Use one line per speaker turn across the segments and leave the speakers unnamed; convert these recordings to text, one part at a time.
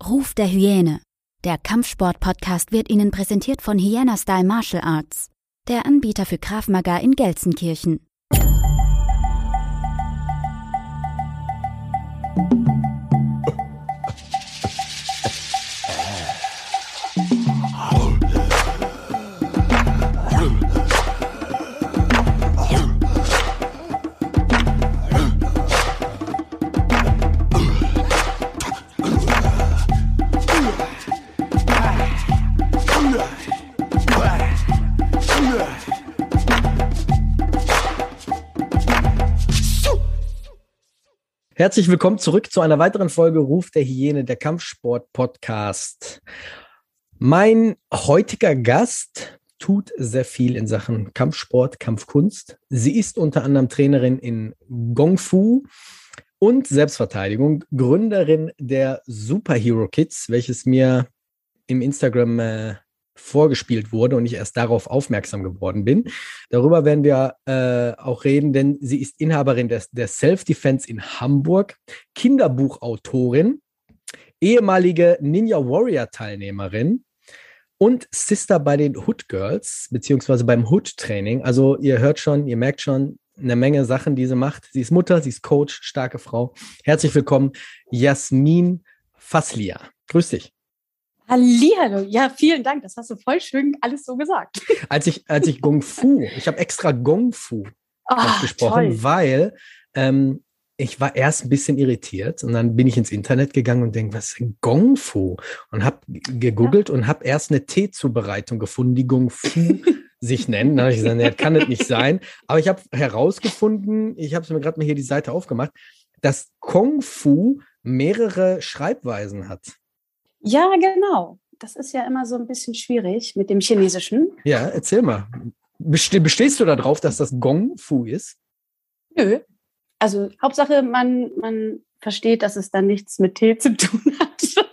Ruf der Hyäne. Der Kampfsport-Podcast wird Ihnen präsentiert von Hyena Style Martial Arts, der Anbieter für Krav Maga in Gelsenkirchen.
Herzlich willkommen zurück zu einer weiteren Folge Ruf der Hyäne, der Kampfsport-Podcast. Mein heutiger Gast tut sehr viel in Sachen Kampfsport, Kampfkunst. Sie ist unter anderem Trainerin in Gong Fu und Selbstverteidigung, Gründerin der Superhero Kids, welches mir im Instagram vorgespielt wurde und ich erst darauf aufmerksam geworden bin. Darüber werden wir auch reden, denn sie ist Inhaberin der Self-Defense in Hamburg, Kinderbuchautorin, ehemalige Ninja Warrior Teilnehmerin und Sister bei den Hood Girls, beziehungsweise beim Hood Training. Also ihr merkt schon, eine Menge Sachen, die sie macht. Sie ist Mutter, sie ist Coach, starke Frau. Herzlich willkommen, Jasmin Faslia. Grüß dich.
Hallihallo, ja, vielen Dank, das hast du voll schön alles so gesagt.
Als ich Gong Fu, ich habe extra Gong Fu ausgesprochen, toll. Weil ich war erst ein bisschen irritiert und dann bin ich ins Internet gegangen und denke, was ist denn Gong Fu? Und habe gegoogelt und habe erst eine Teezubereitung gefunden, die Gong Fu sich nennt. Dann habe ich gesagt, nee, das kann das nicht sein. Aber ich habe herausgefunden, ich habe mir gerade mal hier die Seite aufgemacht, dass Kung Fu mehrere Schreibweisen hat.
Ja, genau. Das ist ja immer so ein bisschen schwierig mit dem Chinesischen.
Ja, erzähl mal. Bestehst du da drauf, dass das Gong Fu ist?
Nö. Also Hauptsache, man versteht, dass es dann nichts mit Tee zu tun hat.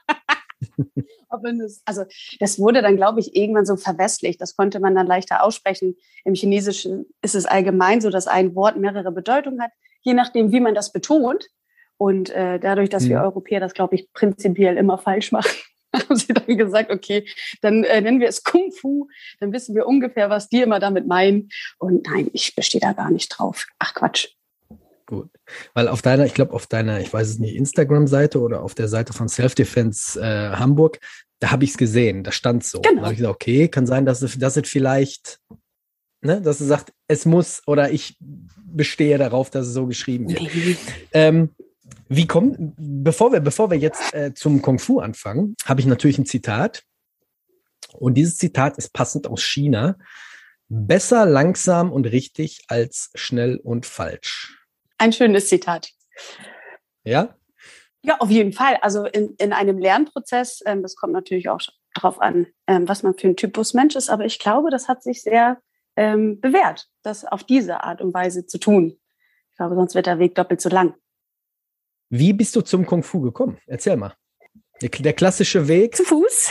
Das wurde dann, glaube ich, irgendwann so verwestlicht. Das konnte man dann leichter aussprechen. Im Chinesischen ist es allgemein so, dass ein Wort mehrere Bedeutungen hat, je nachdem, wie man das betont. Und dadurch, dass wir Europäer das, glaube ich, prinzipiell immer falsch machen, haben sie dann gesagt, okay, dann nennen wir es Kung Fu, dann wissen wir ungefähr, was die immer damit meinen. Und nein, ich bestehe da gar nicht drauf. Ach Quatsch.
Gut, weil auf deiner, ich weiß es nicht, Instagram-Seite oder auf der Seite von Self-Defense Hamburg, da habe ich es gesehen, da stand so.
Genau.
Da habe ich gesagt, okay, kann sein, dass es vielleicht, ne, dass es sagt, es muss oder ich bestehe darauf, dass es so geschrieben wird. Nee. Bevor wir jetzt zum Kung Fu anfangen, habe ich natürlich ein Zitat. Und dieses Zitat ist passend aus China. Besser langsam und richtig als schnell und falsch.
Ein schönes Zitat.
Ja?
Ja, auf jeden Fall. Also in einem Lernprozess, das kommt natürlich auch drauf an, was man für ein Typus Mensch ist. Aber ich glaube, das hat sich sehr bewährt, das auf diese Art und Weise zu tun. Ich glaube, sonst wird der Weg doppelt so lang.
Wie bist du zum Kung Fu gekommen? Erzähl mal. Der klassische Weg.
Zu Fuß.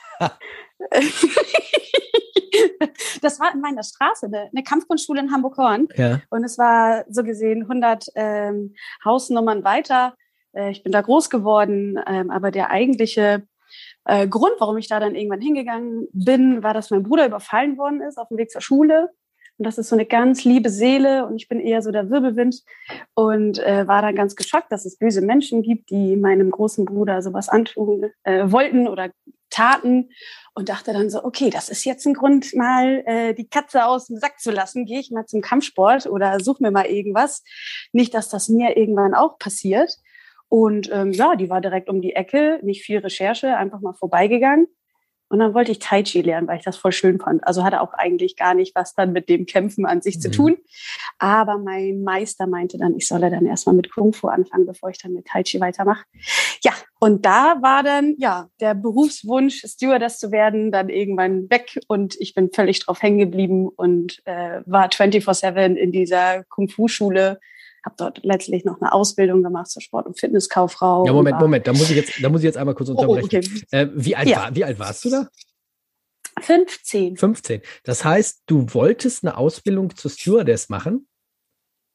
Das war in meiner Straße, eine Kampfkunstschule in Hamburg-Horn.
Ja.
Und es war so gesehen 100 Hausnummern weiter. Ich bin da groß geworden. Aber der eigentliche Grund, warum ich da dann irgendwann hingegangen bin, war, dass mein Bruder überfallen worden ist auf dem Weg zur Schule. Und das ist so eine ganz liebe Seele und ich bin eher so der Wirbelwind und war dann ganz geschockt, dass es böse Menschen gibt, die meinem großen Bruder sowas antun wollten oder taten und dachte dann so, okay, das ist jetzt ein Grund, mal die Katze aus dem Sack zu lassen. Gehe ich mal zum Kampfsport oder suche mir mal irgendwas. Nicht, dass das mir irgendwann auch passiert. Und die war direkt um die Ecke, nicht viel Recherche, einfach mal vorbeigegangen. Und dann wollte ich Tai Chi lernen, weil ich das voll schön fand. Also hatte auch eigentlich gar nicht was dann mit dem Kämpfen an sich zu tun. Aber mein Meister meinte dann, ich solle dann erstmal mit Kung Fu anfangen, bevor ich dann mit Tai Chi weitermache. Ja, und da war dann der Berufswunsch, Stewardess zu werden, dann irgendwann weg. Und ich bin völlig drauf hängen geblieben und war 24/7 in dieser Kung Fu Schule. Habe dort letztlich noch eine Ausbildung gemacht zur Sport- und Fitnesskauffrau.
Ja, Moment, da muss ich jetzt einmal kurz unterbrechen.
Okay.
Wie alt warst du da?
15.
15. Das heißt, du wolltest eine Ausbildung zur Stewardess machen?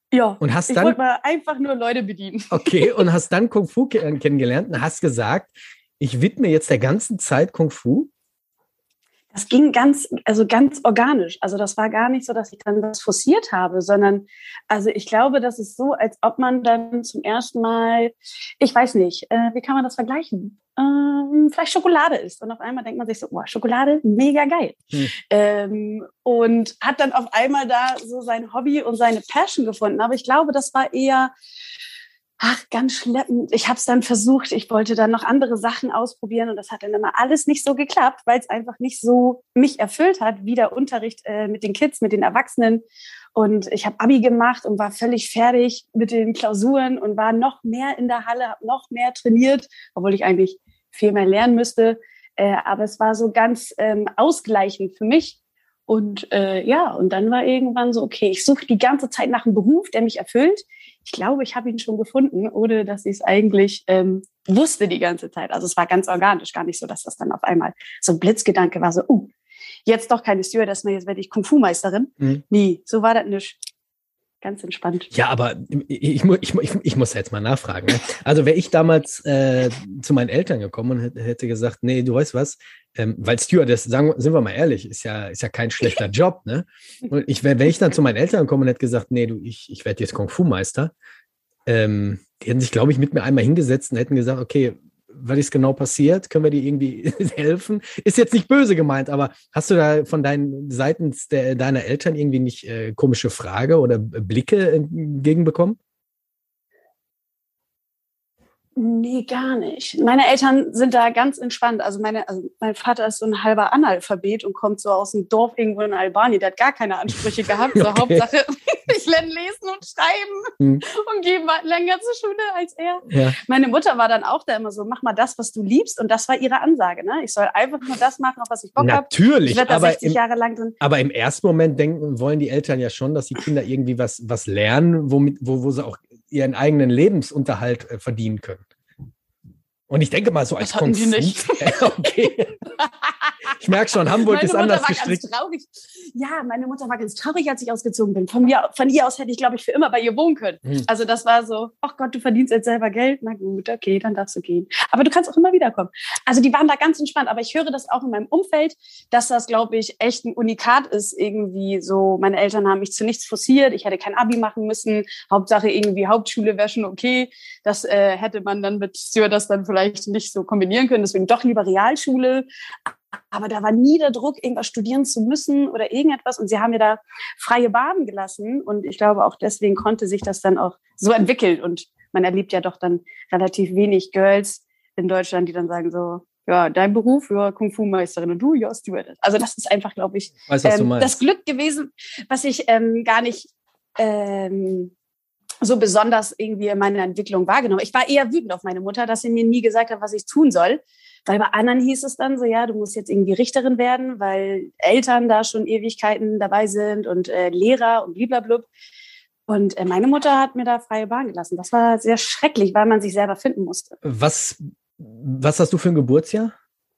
Ja,
und hast
ich
dann,
wollte mal einfach nur Leute bedienen.
okay, und hast dann Kung Fu kennengelernt und hast gesagt, ich widme jetzt der ganzen Zeit Kung Fu?
Das ging ganz organisch. Also das war gar nicht so, dass ich dann das forciert habe, sondern also ich glaube, das ist so, als ob man dann zum ersten Mal, ich weiß nicht, wie kann man das vergleichen? Vielleicht Schokolade isst und auf einmal denkt man sich so, oh, Schokolade, mega geil. Und hat dann auf einmal da so sein Hobby und seine Passion gefunden. Aber ich glaube, das war eher ganz schleppend. Ich habe es dann versucht. Ich wollte dann noch andere Sachen ausprobieren und das hat dann immer alles nicht so geklappt, weil es einfach nicht so mich erfüllt hat, wie der Unterricht mit den Kids, mit den Erwachsenen. Und ich habe Abi gemacht und war völlig fertig mit den Klausuren und war noch mehr in der Halle, habe noch mehr trainiert, obwohl ich eigentlich viel mehr lernen müsste. Aber es war so ganz ausgleichend für mich. Und und dann war irgendwann so, okay, ich suche die ganze Zeit nach einem Beruf, der mich erfüllt. Ich glaube, ich habe ihn schon gefunden, ohne dass ich es eigentlich wusste die ganze Zeit. Also es war ganz organisch, gar nicht so, dass das dann auf einmal so ein Blitzgedanke war, so, jetzt doch keine Stewardess mehr, jetzt werde ich Kung-Fu-Meisterin. Nee, so war das nicht. Ganz entspannt.
Ja, aber ich muss jetzt mal nachfragen. Ne? Also wäre ich damals zu meinen Eltern gekommen und hätte gesagt, nee, du weißt was, weil Stewardess, sind wir mal ehrlich, ist ja kein schlechter Job. Ne? Und wenn ich dann zu meinen Eltern gekommen und hätte gesagt, nee, ich werde jetzt Kung-Fu-Meister, die hätten sich, glaube ich, mit mir einmal hingesetzt und hätten gesagt, okay, was ist genau passiert? Können wir dir irgendwie helfen? Ist jetzt nicht böse gemeint, aber hast du da von seitens deiner Eltern irgendwie nicht komische Frage oder Blicke entgegenbekommen?
Nee, gar nicht. Meine Eltern sind da ganz entspannt. Also mein Vater ist so ein halber Analphabet und kommt so aus dem Dorf irgendwo in Albanien. Der hat gar keine Ansprüche gehabt. So Hauptsache, ich lerne lesen und schreiben und gehe länger zur Schule als er. Ja. Meine Mutter war dann auch da immer so, mach mal das, was du liebst. Und das war ihre Ansage. Ne? Ich soll einfach nur das machen, auf was ich Bock habe.
Natürlich,
ich werde da 60 Jahre lang drin.
Aber im ersten Moment wollen die Eltern ja schon, dass die Kinder irgendwie was lernen, wo sie auch ihren eigenen Lebensunterhalt verdienen können. Und ich denke mal, so als
Kung Fu. Nicht.
Okay. Ich merke schon, Hamburg ist anders gestrickt.
Ja, meine Mutter war ganz traurig, als ich ausgezogen bin. Von ihr aus hätte ich, glaube ich, für immer bei ihr wohnen können. Also das war so, ach Gott, du verdienst jetzt selber Geld. Na gut, okay, dann darfst du gehen. Aber du kannst auch immer wiederkommen. Also die waren da ganz entspannt. Aber ich höre das auch in meinem Umfeld, dass das, glaube ich, echt ein Unikat ist. Irgendwie so, meine Eltern haben mich zu nichts forciert. Ich hätte kein Abi machen müssen. Hauptsache irgendwie Hauptschule wäre schon okay. Das hätte man dann mit Stewardess dann vielleicht nicht so kombinieren können. Deswegen doch lieber Realschule. Aber da war nie der Druck, irgendwas studieren zu müssen oder irgendetwas. Und sie haben mir da freie Bahn gelassen. Und ich glaube, auch deswegen konnte sich das dann auch so entwickeln. Und man erlebt ja doch dann relativ wenig Girls in Deutschland, die dann sagen so, ja, dein Beruf, ja, Kung-Fu-Meisterin und du, ja, Stewardess. Also das ist einfach, glaube ich, das Glück gewesen, was ich gar nicht so besonders irgendwie in meiner Entwicklung wahrgenommen. Ich war eher wütend auf meine Mutter, dass sie mir nie gesagt hat, was ich tun soll. Weil bei anderen hieß es dann so, ja, du musst jetzt irgendwie Richterin werden, weil Eltern da schon Ewigkeiten dabei sind und Lehrer und bliblablub. Und meine Mutter hat mir da freie Bahn gelassen. Das war sehr schrecklich, weil man sich selber finden musste.
Was hast du für ein Geburtsjahr?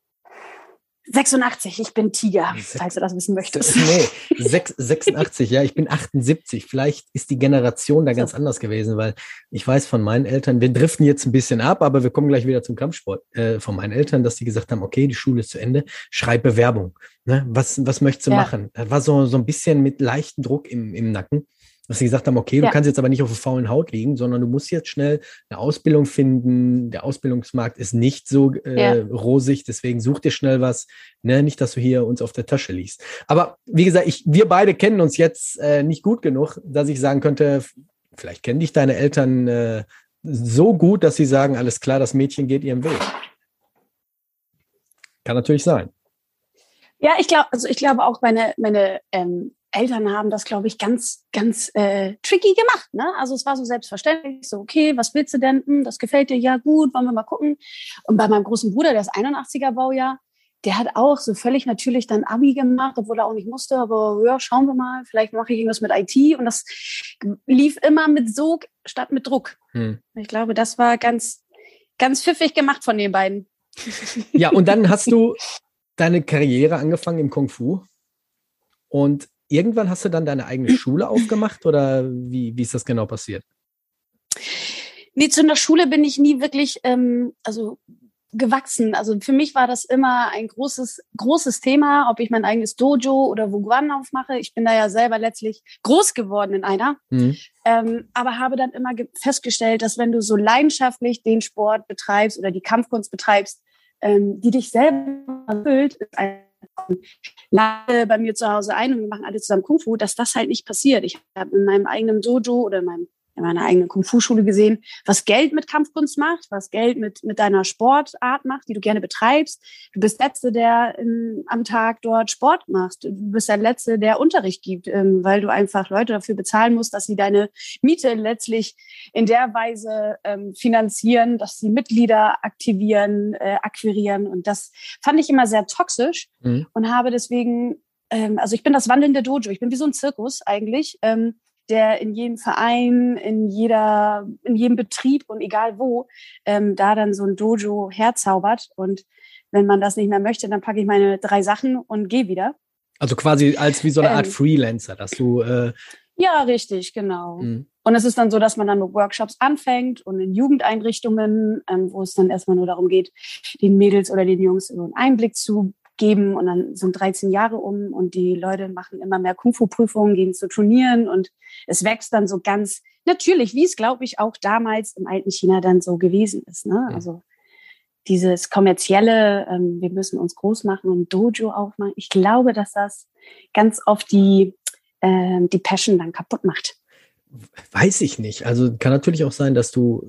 86, ich bin Tiger, falls du das wissen möchtest.
Nee, 86, ja, ich bin 78. Vielleicht ist die Generation da ganz anders gewesen, weil ich weiß von meinen Eltern, wir driften jetzt ein bisschen ab, aber wir kommen gleich wieder zum Kampfsport, von meinen Eltern, dass die gesagt haben, okay, die Schule ist zu Ende, schreib Bewerbung. Ne? Was möchtest du machen? Das war so ein bisschen mit leichtem Druck im Nacken. Dass sie gesagt haben, okay, du kannst jetzt aber nicht auf der faulen Haut liegen, sondern du musst jetzt schnell eine Ausbildung finden. Der Ausbildungsmarkt ist nicht so rosig, deswegen such dir schnell was. Ne? Nicht, dass du hier uns auf der Tasche liegst. Aber wie gesagt, wir beide kennen uns jetzt nicht gut genug, dass ich sagen könnte, vielleicht kennen dich deine Eltern so gut, dass sie sagen, alles klar, das Mädchen geht ihren Weg. Kann natürlich sein.
Ja, ich glaube auch meine Eltern haben das, glaube ich, ganz, ganz tricky gemacht. Ne? Also es war so selbstverständlich, so okay, was willst du denn? Das gefällt dir? Ja gut, wollen wir mal gucken. Und bei meinem großen Bruder, der ist 81er Baujahr, der hat auch so völlig natürlich dann Abi gemacht, obwohl er auch nicht musste. Aber ja, schauen wir mal, vielleicht mache ich irgendwas mit IT. Und das lief immer mit Sog statt mit Druck. Ich glaube, das war ganz, ganz pfiffig gemacht von den beiden.
Ja, und dann hast du deine Karriere angefangen im Kung Fu. Und irgendwann hast du dann deine eigene Schule aufgemacht oder wie ist das genau passiert?
Nee, zu einer Schule bin ich nie wirklich gewachsen. Also für mich war das immer ein großes Thema, ob ich mein eigenes Dojo oder Wugwan aufmache. Ich bin da ja selber letztlich groß geworden in einer, aber habe dann immer festgestellt, dass wenn du so leidenschaftlich den Sport betreibst oder die Kampfkunst betreibst, die dich selber erfüllt, ist lade bei mir zu Hause ein und wir machen alle zusammen Kung Fu, dass das halt nicht passiert. Ich habe in meinem eigenen Dojo oder in meiner eigenen Kung-Fu-Schule gesehen, was Geld mit Kampfkunst macht, was Geld mit deiner Sportart macht, die du gerne betreibst. Du bist der Letzte, der am Tag dort Sport macht. Du bist der Letzte, der Unterricht gibt, weil du einfach Leute dafür bezahlen musst, dass sie deine Miete letztlich in der Weise finanzieren, dass sie Mitglieder akquirieren. Und das fand ich immer sehr toxisch und habe deswegen, also ich bin das wandelnde Dojo. Ich bin wie so ein Zirkus eigentlich, der in jedem Verein, in jedem Betrieb und egal wo, da dann so ein Dojo herzaubert. Und wenn man das nicht mehr möchte, dann packe ich meine 3 Sachen und gehe wieder.
Also quasi als wie so eine Art Freelancer, dass du...
Ja, richtig, genau. Und es ist dann so, dass man dann mit Workshops anfängt und in Jugendeinrichtungen, wo es dann erstmal nur darum geht, den Mädels oder den Jungs so einen Einblick zu geben und dann sind 13 Jahre um und die Leute machen immer mehr Kung-Fu-Prüfungen, gehen zu Turnieren und es wächst dann so ganz natürlich, wie es, glaube ich, auch damals im alten China dann so gewesen ist. Ne? Also dieses kommerzielle, wir müssen uns groß machen und Dojo aufmachen. Ich glaube, dass das ganz oft die Passion dann kaputt macht.
Weiß ich nicht. Also kann natürlich auch sein, dass du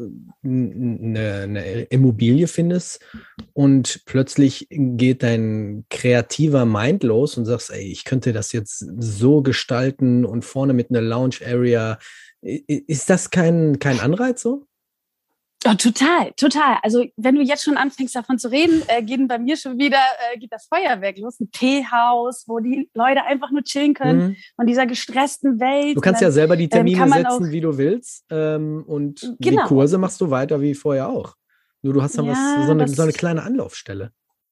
eine Immobilie findest und plötzlich geht dein kreativer Mind los und sagst, ey, ich könnte das jetzt so gestalten und vorne mit einer Lounge-Area. Ist das kein Anreiz so?
Oh, total. Also wenn du jetzt schon anfängst davon zu reden, geht bei mir schon wieder geht das Feuerwerk los. Ein Teehaus, wo die Leute einfach nur chillen können von dieser gestressten Welt.
Du kannst ja selber die Termine setzen, wie du willst. Und die Kurse machst du weiter wie vorher auch. Nur du hast dann so eine kleine Anlaufstelle.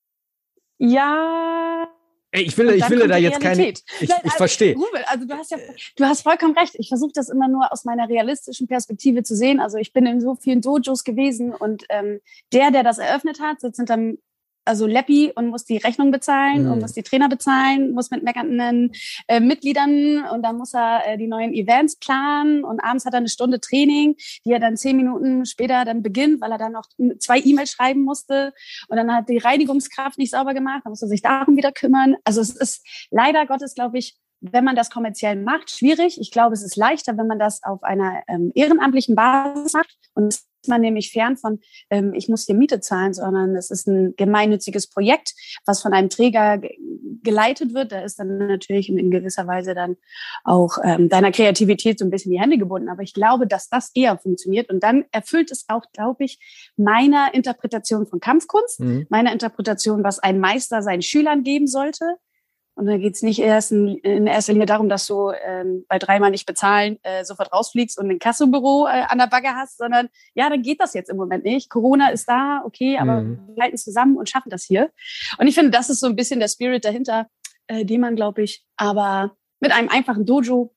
Ja.
Ey, ich will da jetzt keine. Ich verstehe.
Ruben, also du hast vollkommen recht. Ich versuche das immer nur aus meiner realistischen Perspektive zu sehen. Also ich bin in so vielen Dojos gewesen und der das eröffnet hat, sitzt hinterm Leppi und muss die Rechnung bezahlen und muss die Trainer bezahlen, muss mit meckernden Mitgliedern und dann muss er die neuen Events planen und abends hat er eine Stunde Training, die er dann 10 Minuten später dann beginnt, weil er dann noch 2 E-Mails schreiben musste und dann hat die Reinigungskraft nicht sauber gemacht, dann muss er sich darum wieder kümmern. Also es ist leider Gottes, glaube ich, wenn man das kommerziell macht, schwierig. Ich glaube, es ist leichter, wenn man das auf einer ehrenamtlichen Basis macht und ist man nämlich fern von, ich muss hier Miete zahlen, sondern es ist ein gemeinnütziges Projekt, was von einem Träger geleitet wird. Da ist dann natürlich in gewisser Weise dann auch deiner Kreativität so ein bisschen die Hände gebunden. Aber ich glaube, dass das eher funktioniert. Und dann erfüllt es auch, glaube ich, meiner Interpretation von Kampfkunst, meiner Interpretation, was ein Meister seinen Schülern geben sollte. Und dann geht's nicht erst in erster Linie darum, dass du bei 3-mal nicht bezahlen sofort rausfliegst und ein Kassobüro an der Backe hast, sondern ja, dann geht das jetzt im Moment nicht. Corona ist da, okay, aber wir halten zusammen und schaffen das hier. Und ich finde, das ist so ein bisschen der Spirit dahinter, den man, glaube ich, aber mit einem einfachen Dojo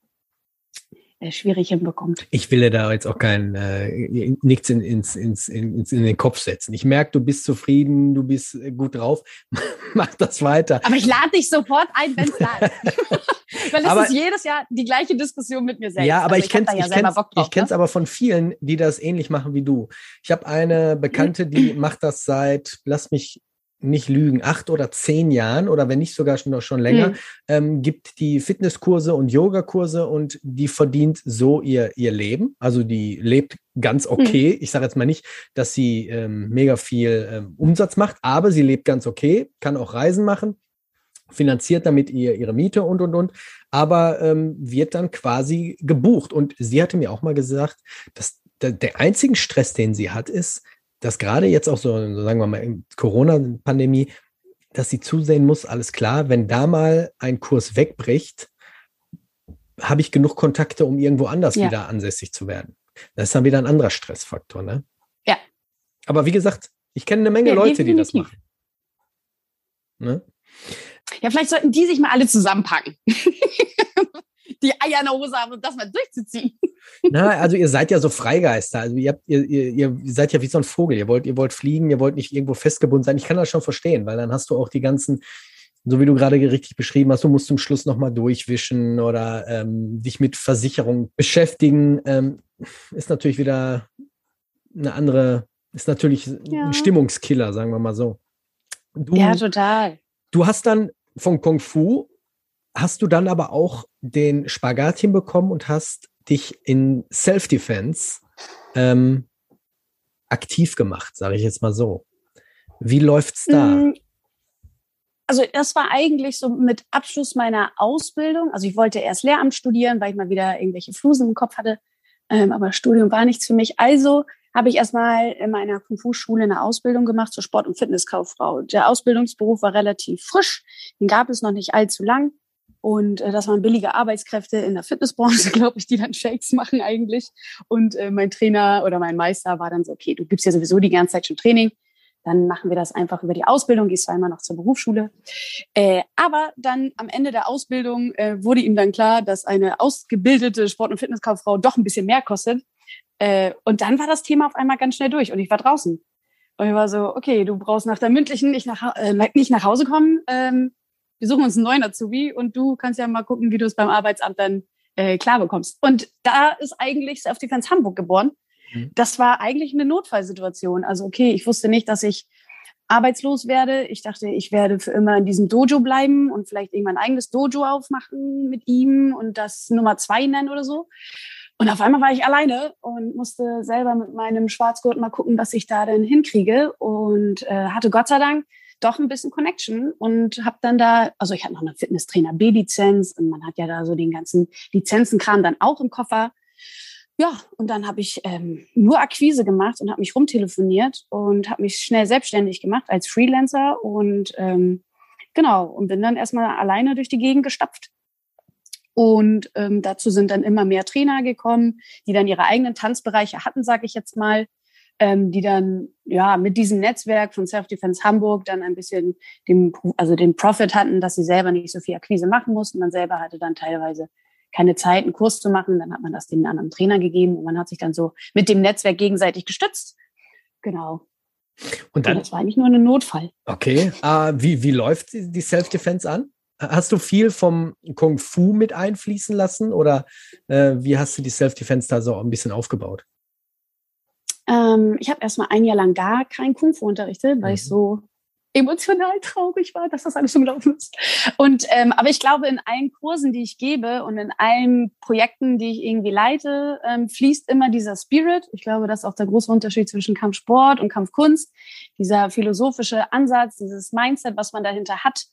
schwierig hinbekommt.
Ich will dir da jetzt auch nichts in den Kopf setzen. Ich merke, du bist zufrieden, du bist gut drauf. Mach das weiter.
Aber ich lade dich sofort ein, wenn es da ist. Weil es ist jedes Jahr die gleiche Diskussion mit mir selbst.
Ja, aber ich kenne es aber von vielen, die das ähnlich machen wie du. Ich habe eine Bekannte, die macht das seit, lass mich nicht lügen, 8 oder 10 Jahren oder wenn nicht sogar schon länger, gibt die Fitnesskurse und Yogakurse und die verdient so ihr Leben. Also die lebt ganz okay. Ich sage jetzt mal nicht, dass sie mega viel Umsatz macht, aber sie lebt ganz okay, kann auch Reisen machen, finanziert damit ihre Miete und. Aber wird dann quasi gebucht. Und sie hatte mir auch mal gesagt, dass der einzige Stress, den sie hat, ist, dass gerade jetzt auch so sagen wir mal, in Corona-Pandemie, dass sie zusehen muss, alles klar, wenn da mal ein Kurs wegbricht, habe ich genug Kontakte, um irgendwo anders wieder ansässig zu werden. Das ist dann wieder ein anderer Stressfaktor, ne?
Ja.
Aber wie gesagt, ich kenne eine Menge Leute, die das machen. Ne?
Ja, vielleicht sollten die sich mal alle zusammenpacken. die Eier in der Hose haben, um das mal durchzuziehen.
Na, also ihr seid ja so Freigeister. Also ihr seid ja wie so ein Vogel. Ihr wollt fliegen, ihr wollt nicht irgendwo festgebunden sein. Ich kann das schon verstehen, weil dann hast du auch die ganzen, so wie du gerade richtig beschrieben hast, du musst zum Schluss nochmal durchwischen oder dich mit Versicherung beschäftigen. Ist natürlich wieder eine andere, ist natürlich ein Stimmungskiller, sagen wir mal so.
Ja, total.
Du hast dann von Kung Fu, hast du dann aber auch den Spagat hinbekommen und hast dich in Self-Defense aktiv gemacht, sage ich jetzt mal so. Wie läuft's da?
Also das war eigentlich so mit Abschluss meiner Ausbildung. Also ich wollte erst Lehramt studieren, weil ich mal wieder irgendwelche Flusen im Kopf hatte. Aber Studium war nichts für mich. Also habe ich erstmal in meiner Kung-Fu-Schule eine Ausbildung gemacht zur Sport- und Fitnesskauffrau. Der Ausbildungsberuf war relativ frisch. Den gab es noch nicht allzu lang. Und das waren billige Arbeitskräfte in der Fitnessbranche, glaube ich, die dann Shakes machen eigentlich. Und mein Trainer oder mein Meister war dann so, okay, du gibst ja sowieso die ganze Zeit schon Training. Dann machen wir das einfach über die Ausbildung, gehst zweimal noch zur Berufsschule. Aber dann am Ende der Ausbildung wurde ihm dann klar, dass eine ausgebildete Sport- und Fitnesskauffrau doch ein bisschen mehr kostet. Und dann war das Thema auf einmal ganz schnell durch und ich war draußen. Und ich war so, okay, du brauchst nach der mündlichen nicht nach Hause kommen. Wir suchen uns einen neuen Azubi und du kannst ja mal gucken, wie du es beim Arbeitsamt dann klar bekommst. Und da ist eigentlich Self-Defense Hamburg geboren. Das war eigentlich eine Notfallsituation. Also okay, ich wusste nicht, dass ich arbeitslos werde. Ich dachte, ich werde für immer in diesem Dojo bleiben und vielleicht irgendwann ein eigenes Dojo aufmachen mit ihm und das Nummer 2 nennen oder so. Und auf einmal war ich alleine und musste selber mit meinem Schwarzgurt mal gucken, was ich da denn hinkriege und hatte Gott sei Dank doch ein bisschen Connection und habe dann da, also ich hatte noch eine Fitnesstrainer B-Lizenz und man hat ja da so den ganzen Lizenzenkram dann auch im Koffer. Ja, und dann habe ich nur Akquise gemacht und habe mich rumtelefoniert und habe mich schnell selbstständig gemacht als Freelancer und genau, und bin dann erstmal alleine durch die Gegend gestapft. Und dazu sind dann immer mehr Trainer gekommen, die dann ihre eigenen Tanzbereiche hatten, sage ich jetzt mal, die dann ja mit diesem Netzwerk von Self-Defense Hamburg dann ein bisschen den Profit hatten, dass sie selber nicht so viel Akquise machen mussten. Man selber hatte dann teilweise keine Zeit, einen Kurs zu machen. Dann hat man das den anderen Trainer gegeben und man hat sich dann so mit dem Netzwerk gegenseitig gestützt. Genau. Und das war eigentlich nur ein Notfall.
Okay. Wie läuft die Self-Defense an? Hast du viel vom Kung Fu mit einfließen lassen oder wie hast du die Self-Defense da so ein bisschen aufgebaut?
Ich habe erstmal ein Jahr lang gar kein Kung Fu unterrichtet, weil ich so emotional traurig war, dass das alles so gelaufen ist. Und aber ich glaube, in allen Kursen, die ich gebe und in allen Projekten, die ich irgendwie leite, fließt immer dieser Spirit. Ich glaube, das ist auch der große Unterschied zwischen Kampfsport und Kampfkunst. Dieser philosophische Ansatz, dieses Mindset, was man dahinter hat.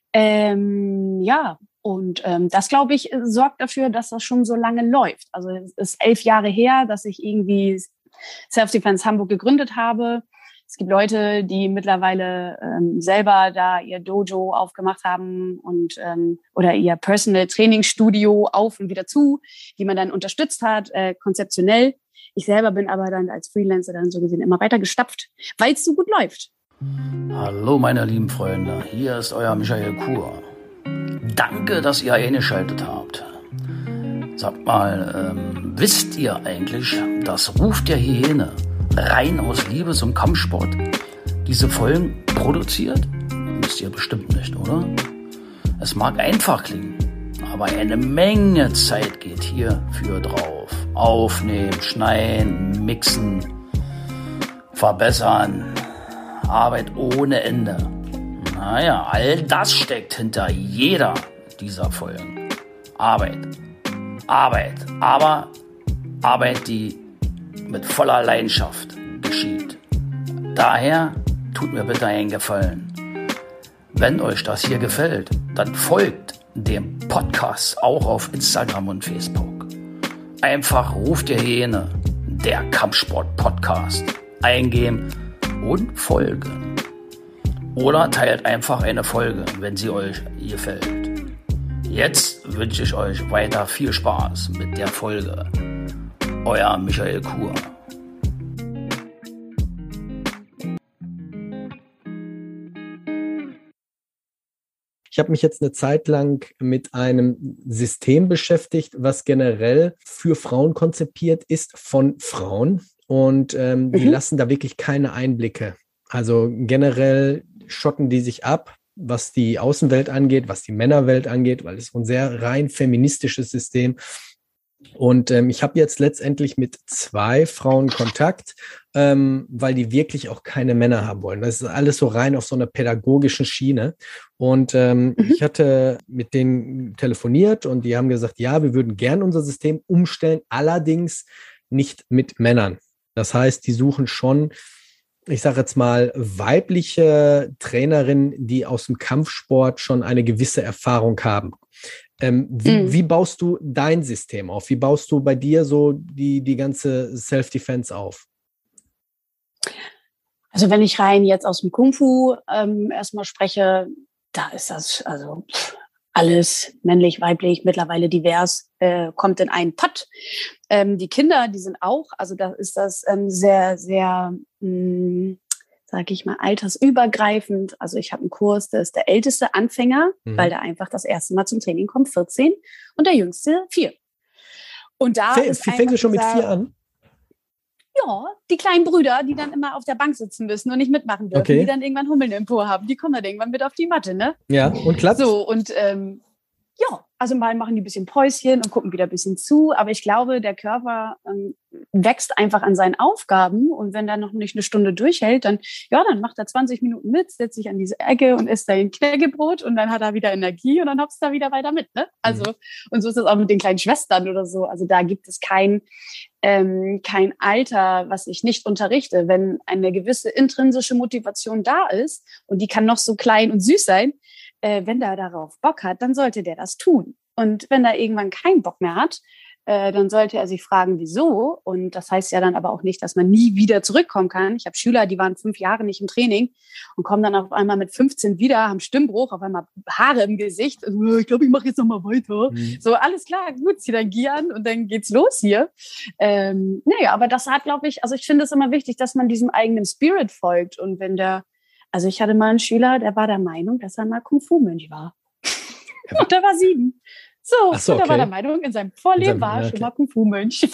Ja, und das, glaube ich, sorgt dafür, dass das schon so lange läuft. Also es ist 11 Jahre her, dass ich irgendwie Self-Defense Hamburg gegründet habe. Es gibt Leute, die mittlerweile selber da ihr Dojo aufgemacht haben und oder ihr Personal Training Studio auf und wieder zu, die man dann unterstützt hat, konzeptionell. Ich selber bin aber dann als Freelancer dann so gesehen immer weiter gestapft, weil es so gut läuft.
Hallo meine lieben Freunde, hier ist euer Michael Kur. Danke, dass ihr eingeschaltet habt. Sagt mal, wisst ihr eigentlich, dass Ruf der Hyäne rein aus Liebe zum Kampfsport diese Folgen produziert? Wisst ihr bestimmt nicht, oder? Es mag einfach klingen, aber eine Menge Zeit geht hierfür drauf. Aufnehmen, schneiden, mixen, verbessern, Arbeit ohne Ende. Naja, all das steckt hinter jeder dieser Folgen. Arbeit, aber Arbeit, die mit voller Leidenschaft geschieht. Daher tut mir bitte einen Gefallen. Wenn euch das hier gefällt, dann folgt dem Podcast auch auf Instagram und Facebook. Einfach Ruf der Hyäne, der Kampfsport-Podcast, eingeben und folgen. Oder teilt einfach eine Folge, wenn sie euch gefällt. Jetzt wünsche ich euch weiter viel Spaß mit der Folge. Euer Michael Kur.
Ich habe mich jetzt eine Zeit lang mit einem System beschäftigt, was generell für Frauen konzipiert ist von Frauen. Und die lassen da wirklich keine Einblicke. Also generell schotten die sich ab, was die Außenwelt angeht, was die Männerwelt angeht, weil es ein sehr rein feministisches System. Und ich habe jetzt letztendlich mit 2 Frauen Kontakt, weil die wirklich auch keine Männer haben wollen. Das ist alles so rein auf so einer pädagogischen Schiene. Und ich hatte mit denen telefoniert und die haben gesagt, ja, wir würden gern unser System umstellen, allerdings nicht mit Männern. Das heißt, die suchen schon, ich sage jetzt mal, weibliche Trainerinnen, die aus dem Kampfsport schon eine gewisse Erfahrung haben. Wie baust du dein System auf? Wie baust du bei dir so die ganze Self-Defense auf?
Also wenn ich rein jetzt aus dem Kung-Fu erstmal spreche, da ist das also alles männlich, weiblich, mittlerweile divers, kommt in einen Pott. Die Kinder, die sind auch, also da ist das sehr, sehr, sage ich mal, altersübergreifend. Also ich habe einen Kurs, der ist der älteste Anfänger, weil der einfach das erste Mal zum Training kommt, 14, und der jüngste 4. Und da
fängst du schon mit 4 an?
Ja, die kleinen Brüder, die dann immer auf der Bank sitzen müssen und nicht mitmachen dürfen, die dann irgendwann Hummeln im Po haben, die kommen dann irgendwann mit auf die Matte, ne?
Ja, und klappt.
So, und ja, also mal machen die ein bisschen Päuschen und gucken wieder ein bisschen zu, aber ich glaube, der Körper wächst einfach an seinen Aufgaben, und wenn der noch nicht eine Stunde durchhält, dann macht er 20 Minuten mit, setzt sich an diese Ecke und isst sein Knäckebrot, und dann hat er wieder Energie und dann hopst er wieder weiter mit, ne? Also, und so ist das auch mit den kleinen Schwestern oder so. Also da gibt es kein Alter, was ich nicht unterrichte. Wenn eine gewisse intrinsische Motivation da ist, und die kann noch so klein und süß sein, wenn der darauf Bock hat, dann sollte der das tun. Und wenn er irgendwann keinen Bock mehr hat, dann sollte er sich fragen, wieso. Und das heißt ja dann aber auch nicht, dass man nie wieder zurückkommen kann. Ich habe Schüler, die waren 5 Jahre nicht im Training und kommen dann auf einmal mit 15 wieder, haben Stimmbruch, auf einmal Haare im Gesicht. Ich glaube, ich mache jetzt noch mal weiter. So, alles klar, gut, zieh dein Gier an und dann geht's los hier. Aber das hat, glaube ich, also ich finde es immer wichtig, dass man diesem eigenen Spirit folgt. Und wenn also ich hatte mal einen Schüler, der war der Meinung, dass er mal Kung-Fu-Mönch war. Und der war 7. So, der war der Meinung, in seinem Vorleben war er schon mal Kung-Fu-Mönch.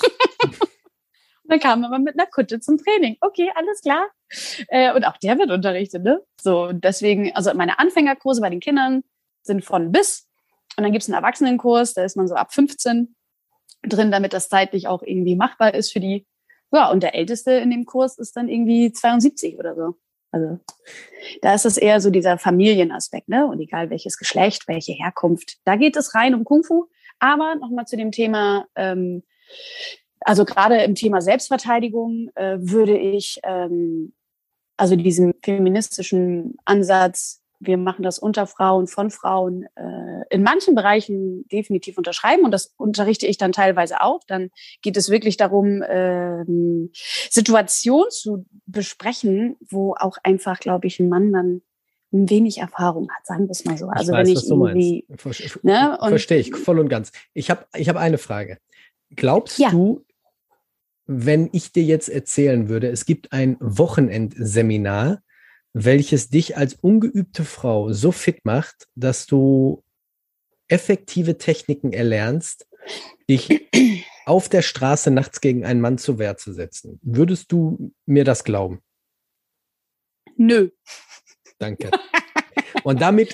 Und dann kam er mal mit einer Kutte zum Training. Okay, alles klar. Und auch der wird unterrichtet, ne? So, deswegen, also meine Anfängerkurse bei den Kindern sind von bis. Und dann gibt es einen Erwachsenenkurs, da ist man so ab 15 drin, damit das zeitlich auch irgendwie machbar ist für die. Ja, und der Älteste in dem Kurs ist dann irgendwie 72 oder so. Also da ist es eher so dieser Familienaspekt, ne? Und egal welches Geschlecht, welche Herkunft, da geht es rein um Kung-Fu. Aber nochmal zu dem Thema, also gerade im Thema Selbstverteidigung würde ich also diesen feministischen Ansatz, wir machen das unter Frauen, von Frauen, in manchen Bereichen definitiv unterschreiben, und das unterrichte ich dann teilweise auch. Dann geht es wirklich darum, Situationen zu besprechen, wo auch einfach, glaube ich, ein Mann dann ein wenig Erfahrung hat, sagen wir es mal so. Also
ich weiß,
wenn
was du meinst. Ne? Verstehe ich voll und ganz. Ich hab eine Frage. Glaubst du, wenn ich dir jetzt erzählen würde, es gibt ein Wochenendseminar, welches dich als ungeübte Frau so fit macht, dass du effektive Techniken erlernst, dich auf der Straße nachts gegen einen Mann zur Wehr zu setzen? Würdest du mir das glauben?
Nö.
Danke. Und damit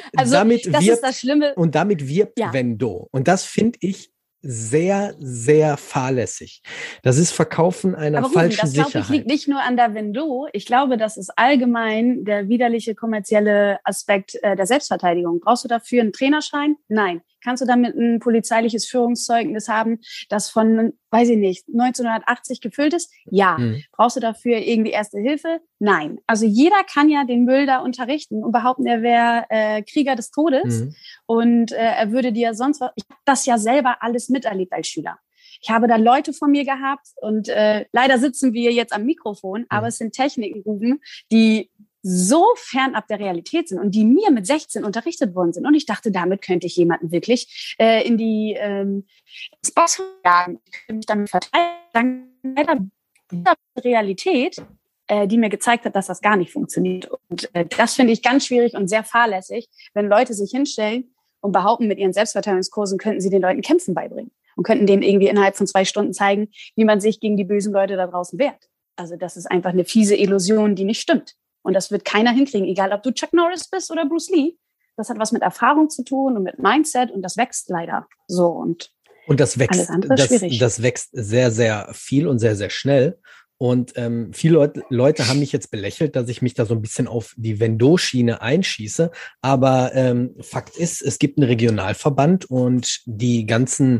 wirbt Vendo. Und das finde ich sehr, sehr fahrlässig. Das ist Verkaufen einer falschen Sicherheit. Das, glaube ich, liegt
nicht nur an der Vendo. Ich glaube, das ist allgemein der widerliche kommerzielle Aspekt der Selbstverteidigung. Brauchst du dafür einen Trainerschein? Nein. Kannst du damit ein polizeiliches Führungszeugnis haben, das von, weiß ich nicht, 1980 gefüllt ist? Ja. Brauchst du dafür irgendwie Erste Hilfe? Nein. Also jeder kann ja den Müll da unterrichten und behaupten, er wäre Krieger des Todes und er würde dir sonst was. Ich habe das ja selber alles miterlebt als Schüler. Ich habe da Leute von mir gehabt und leider sitzen wir jetzt am Mikrofon, aber es sind Techniken, die so fernab der Realität sind und die mir mit 16 unterrichtet worden sind. Und ich dachte, damit könnte ich jemanden wirklich in die ins Box jagen. Ich könnte mich damit verteidigen. Leider Realität die mir gezeigt hat, dass das gar nicht funktioniert. Und das finde ich ganz schwierig und sehr fahrlässig, wenn Leute sich hinstellen und behaupten, mit ihren Selbstverteidigungskursen könnten sie den Leuten Kämpfen beibringen und könnten denen irgendwie innerhalb von 2 Stunden zeigen, wie man sich gegen die bösen Leute da draußen wehrt. Also das ist einfach eine fiese Illusion, die nicht stimmt. Und das wird keiner hinkriegen, egal ob du Chuck Norris bist oder Bruce Lee. Das hat was mit Erfahrung zu tun und mit Mindset und das wächst leider so. Und
das wächst, das wächst sehr, sehr viel und sehr, sehr schnell. Und viele Leute haben mich jetzt belächelt, dass ich mich da so ein bisschen auf die Vendôme-Schiene einschieße. Aber Fakt ist, es gibt einen Regionalverband und die ganzen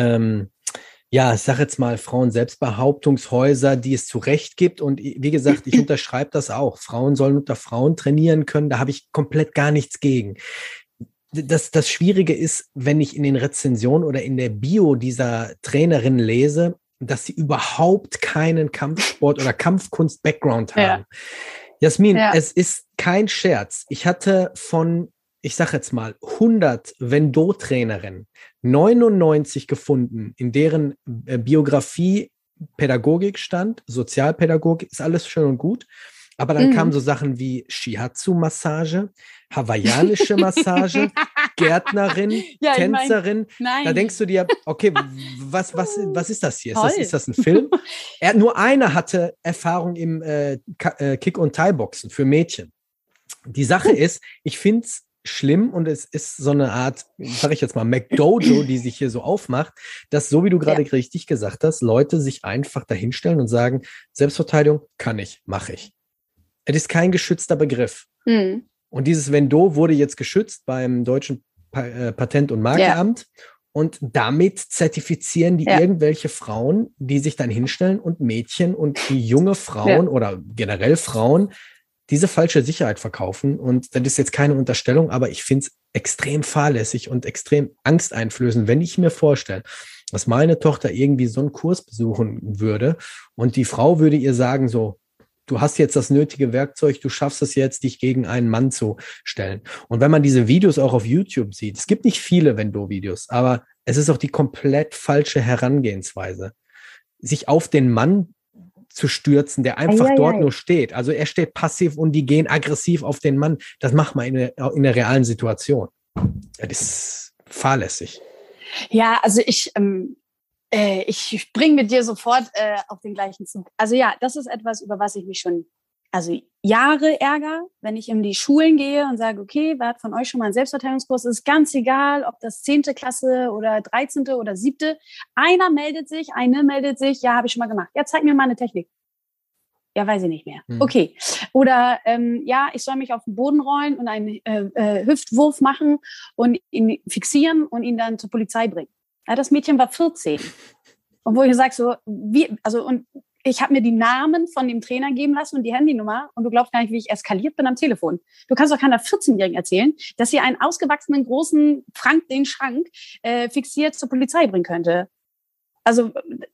ich sage jetzt mal Frauen-Selbstbehauptungshäuser, die es zu Recht gibt. Und wie gesagt, ich unterschreibe das auch. Frauen sollen unter Frauen trainieren können. Da habe ich komplett gar nichts gegen. Das Schwierige ist, wenn ich in den Rezensionen oder in der Bio dieser Trainerin lese, dass sie überhaupt keinen Kampfsport- oder Kampfkunst-Background haben. Ja. Jasmin, es ist kein Scherz. Ich hatte von, ich sage jetzt mal, 100 Vendôme-Trainerinnen 99 gefunden, in deren Biografie Pädagogik stand, Sozialpädagogik, ist alles schön und gut. Aber dann kamen so Sachen wie Shiatsu-Massage, hawaiianische Massage, Gärtnerin, Tänzerin. Da denkst du dir, okay, was ist das hier? Ist das ein Film? Nur einer hatte Erfahrung im Kick- und Thai-Boxen für Mädchen. Die Sache ist, ich finde es schlimm und es ist so eine Art, sage ich jetzt mal, McDojo, die sich hier so aufmacht, dass, so wie du gerade richtig gesagt hast, Leute sich einfach dahinstellen und sagen, Selbstverteidigung kann ich, mache ich. Es ist kein geschützter Begriff. Und dieses Vendôme wurde jetzt geschützt beim deutschen Patent- und Markenamt. Und damit zertifizieren die irgendwelche Frauen, die sich dann hinstellen und Mädchen und junge Frauen oder generell Frauen diese falsche Sicherheit verkaufen. Und das ist jetzt keine Unterstellung, aber ich finde es extrem fahrlässig und extrem angsteinflößend, wenn ich mir vorstelle, dass meine Tochter irgendwie so einen Kurs besuchen würde und die Frau würde ihr sagen so, du hast jetzt das nötige Werkzeug, du schaffst es jetzt, dich gegen einen Mann zu stellen. Und wenn man diese Videos auch auf YouTube sieht, es gibt nicht viele Vendôme-Videos, aber es ist auch die komplett falsche Herangehensweise, sich auf den Mann zu stürzen, der einfach dort nur steht. Also er steht passiv und die gehen aggressiv auf den Mann. Das macht man in der realen Situation. Das ist fahrlässig.
Ja, also ich springe mit dir sofort auf den gleichen Zug. Also ja, das ist etwas, über was ich mich schon Jahre ärgere, wenn ich in die Schulen gehe und sage, okay, wer hat von euch schon mal einen Selbstverteidigungskurs? Es ist ganz egal, ob das 10. Klasse oder 13. oder 7. Eine meldet sich, ja, habe ich schon mal gemacht. Ja, zeig mir mal eine Technik. Ja, weiß ich nicht mehr. Okay. Oder ich soll mich auf den Boden rollen und einen Hüftwurf machen und ihn fixieren und ihn dann zur Polizei bringen. Ja, das Mädchen war 14. Und wo ich sage so, und ich habe mir die Namen von dem Trainer geben lassen und die Handynummer und du glaubst gar nicht, wie ich eskaliert bin am Telefon. Du kannst doch keiner 14-Jährigen erzählen, dass sie einen ausgewachsenen, großen Frank den Schrank fixiert zur Polizei bringen könnte. Also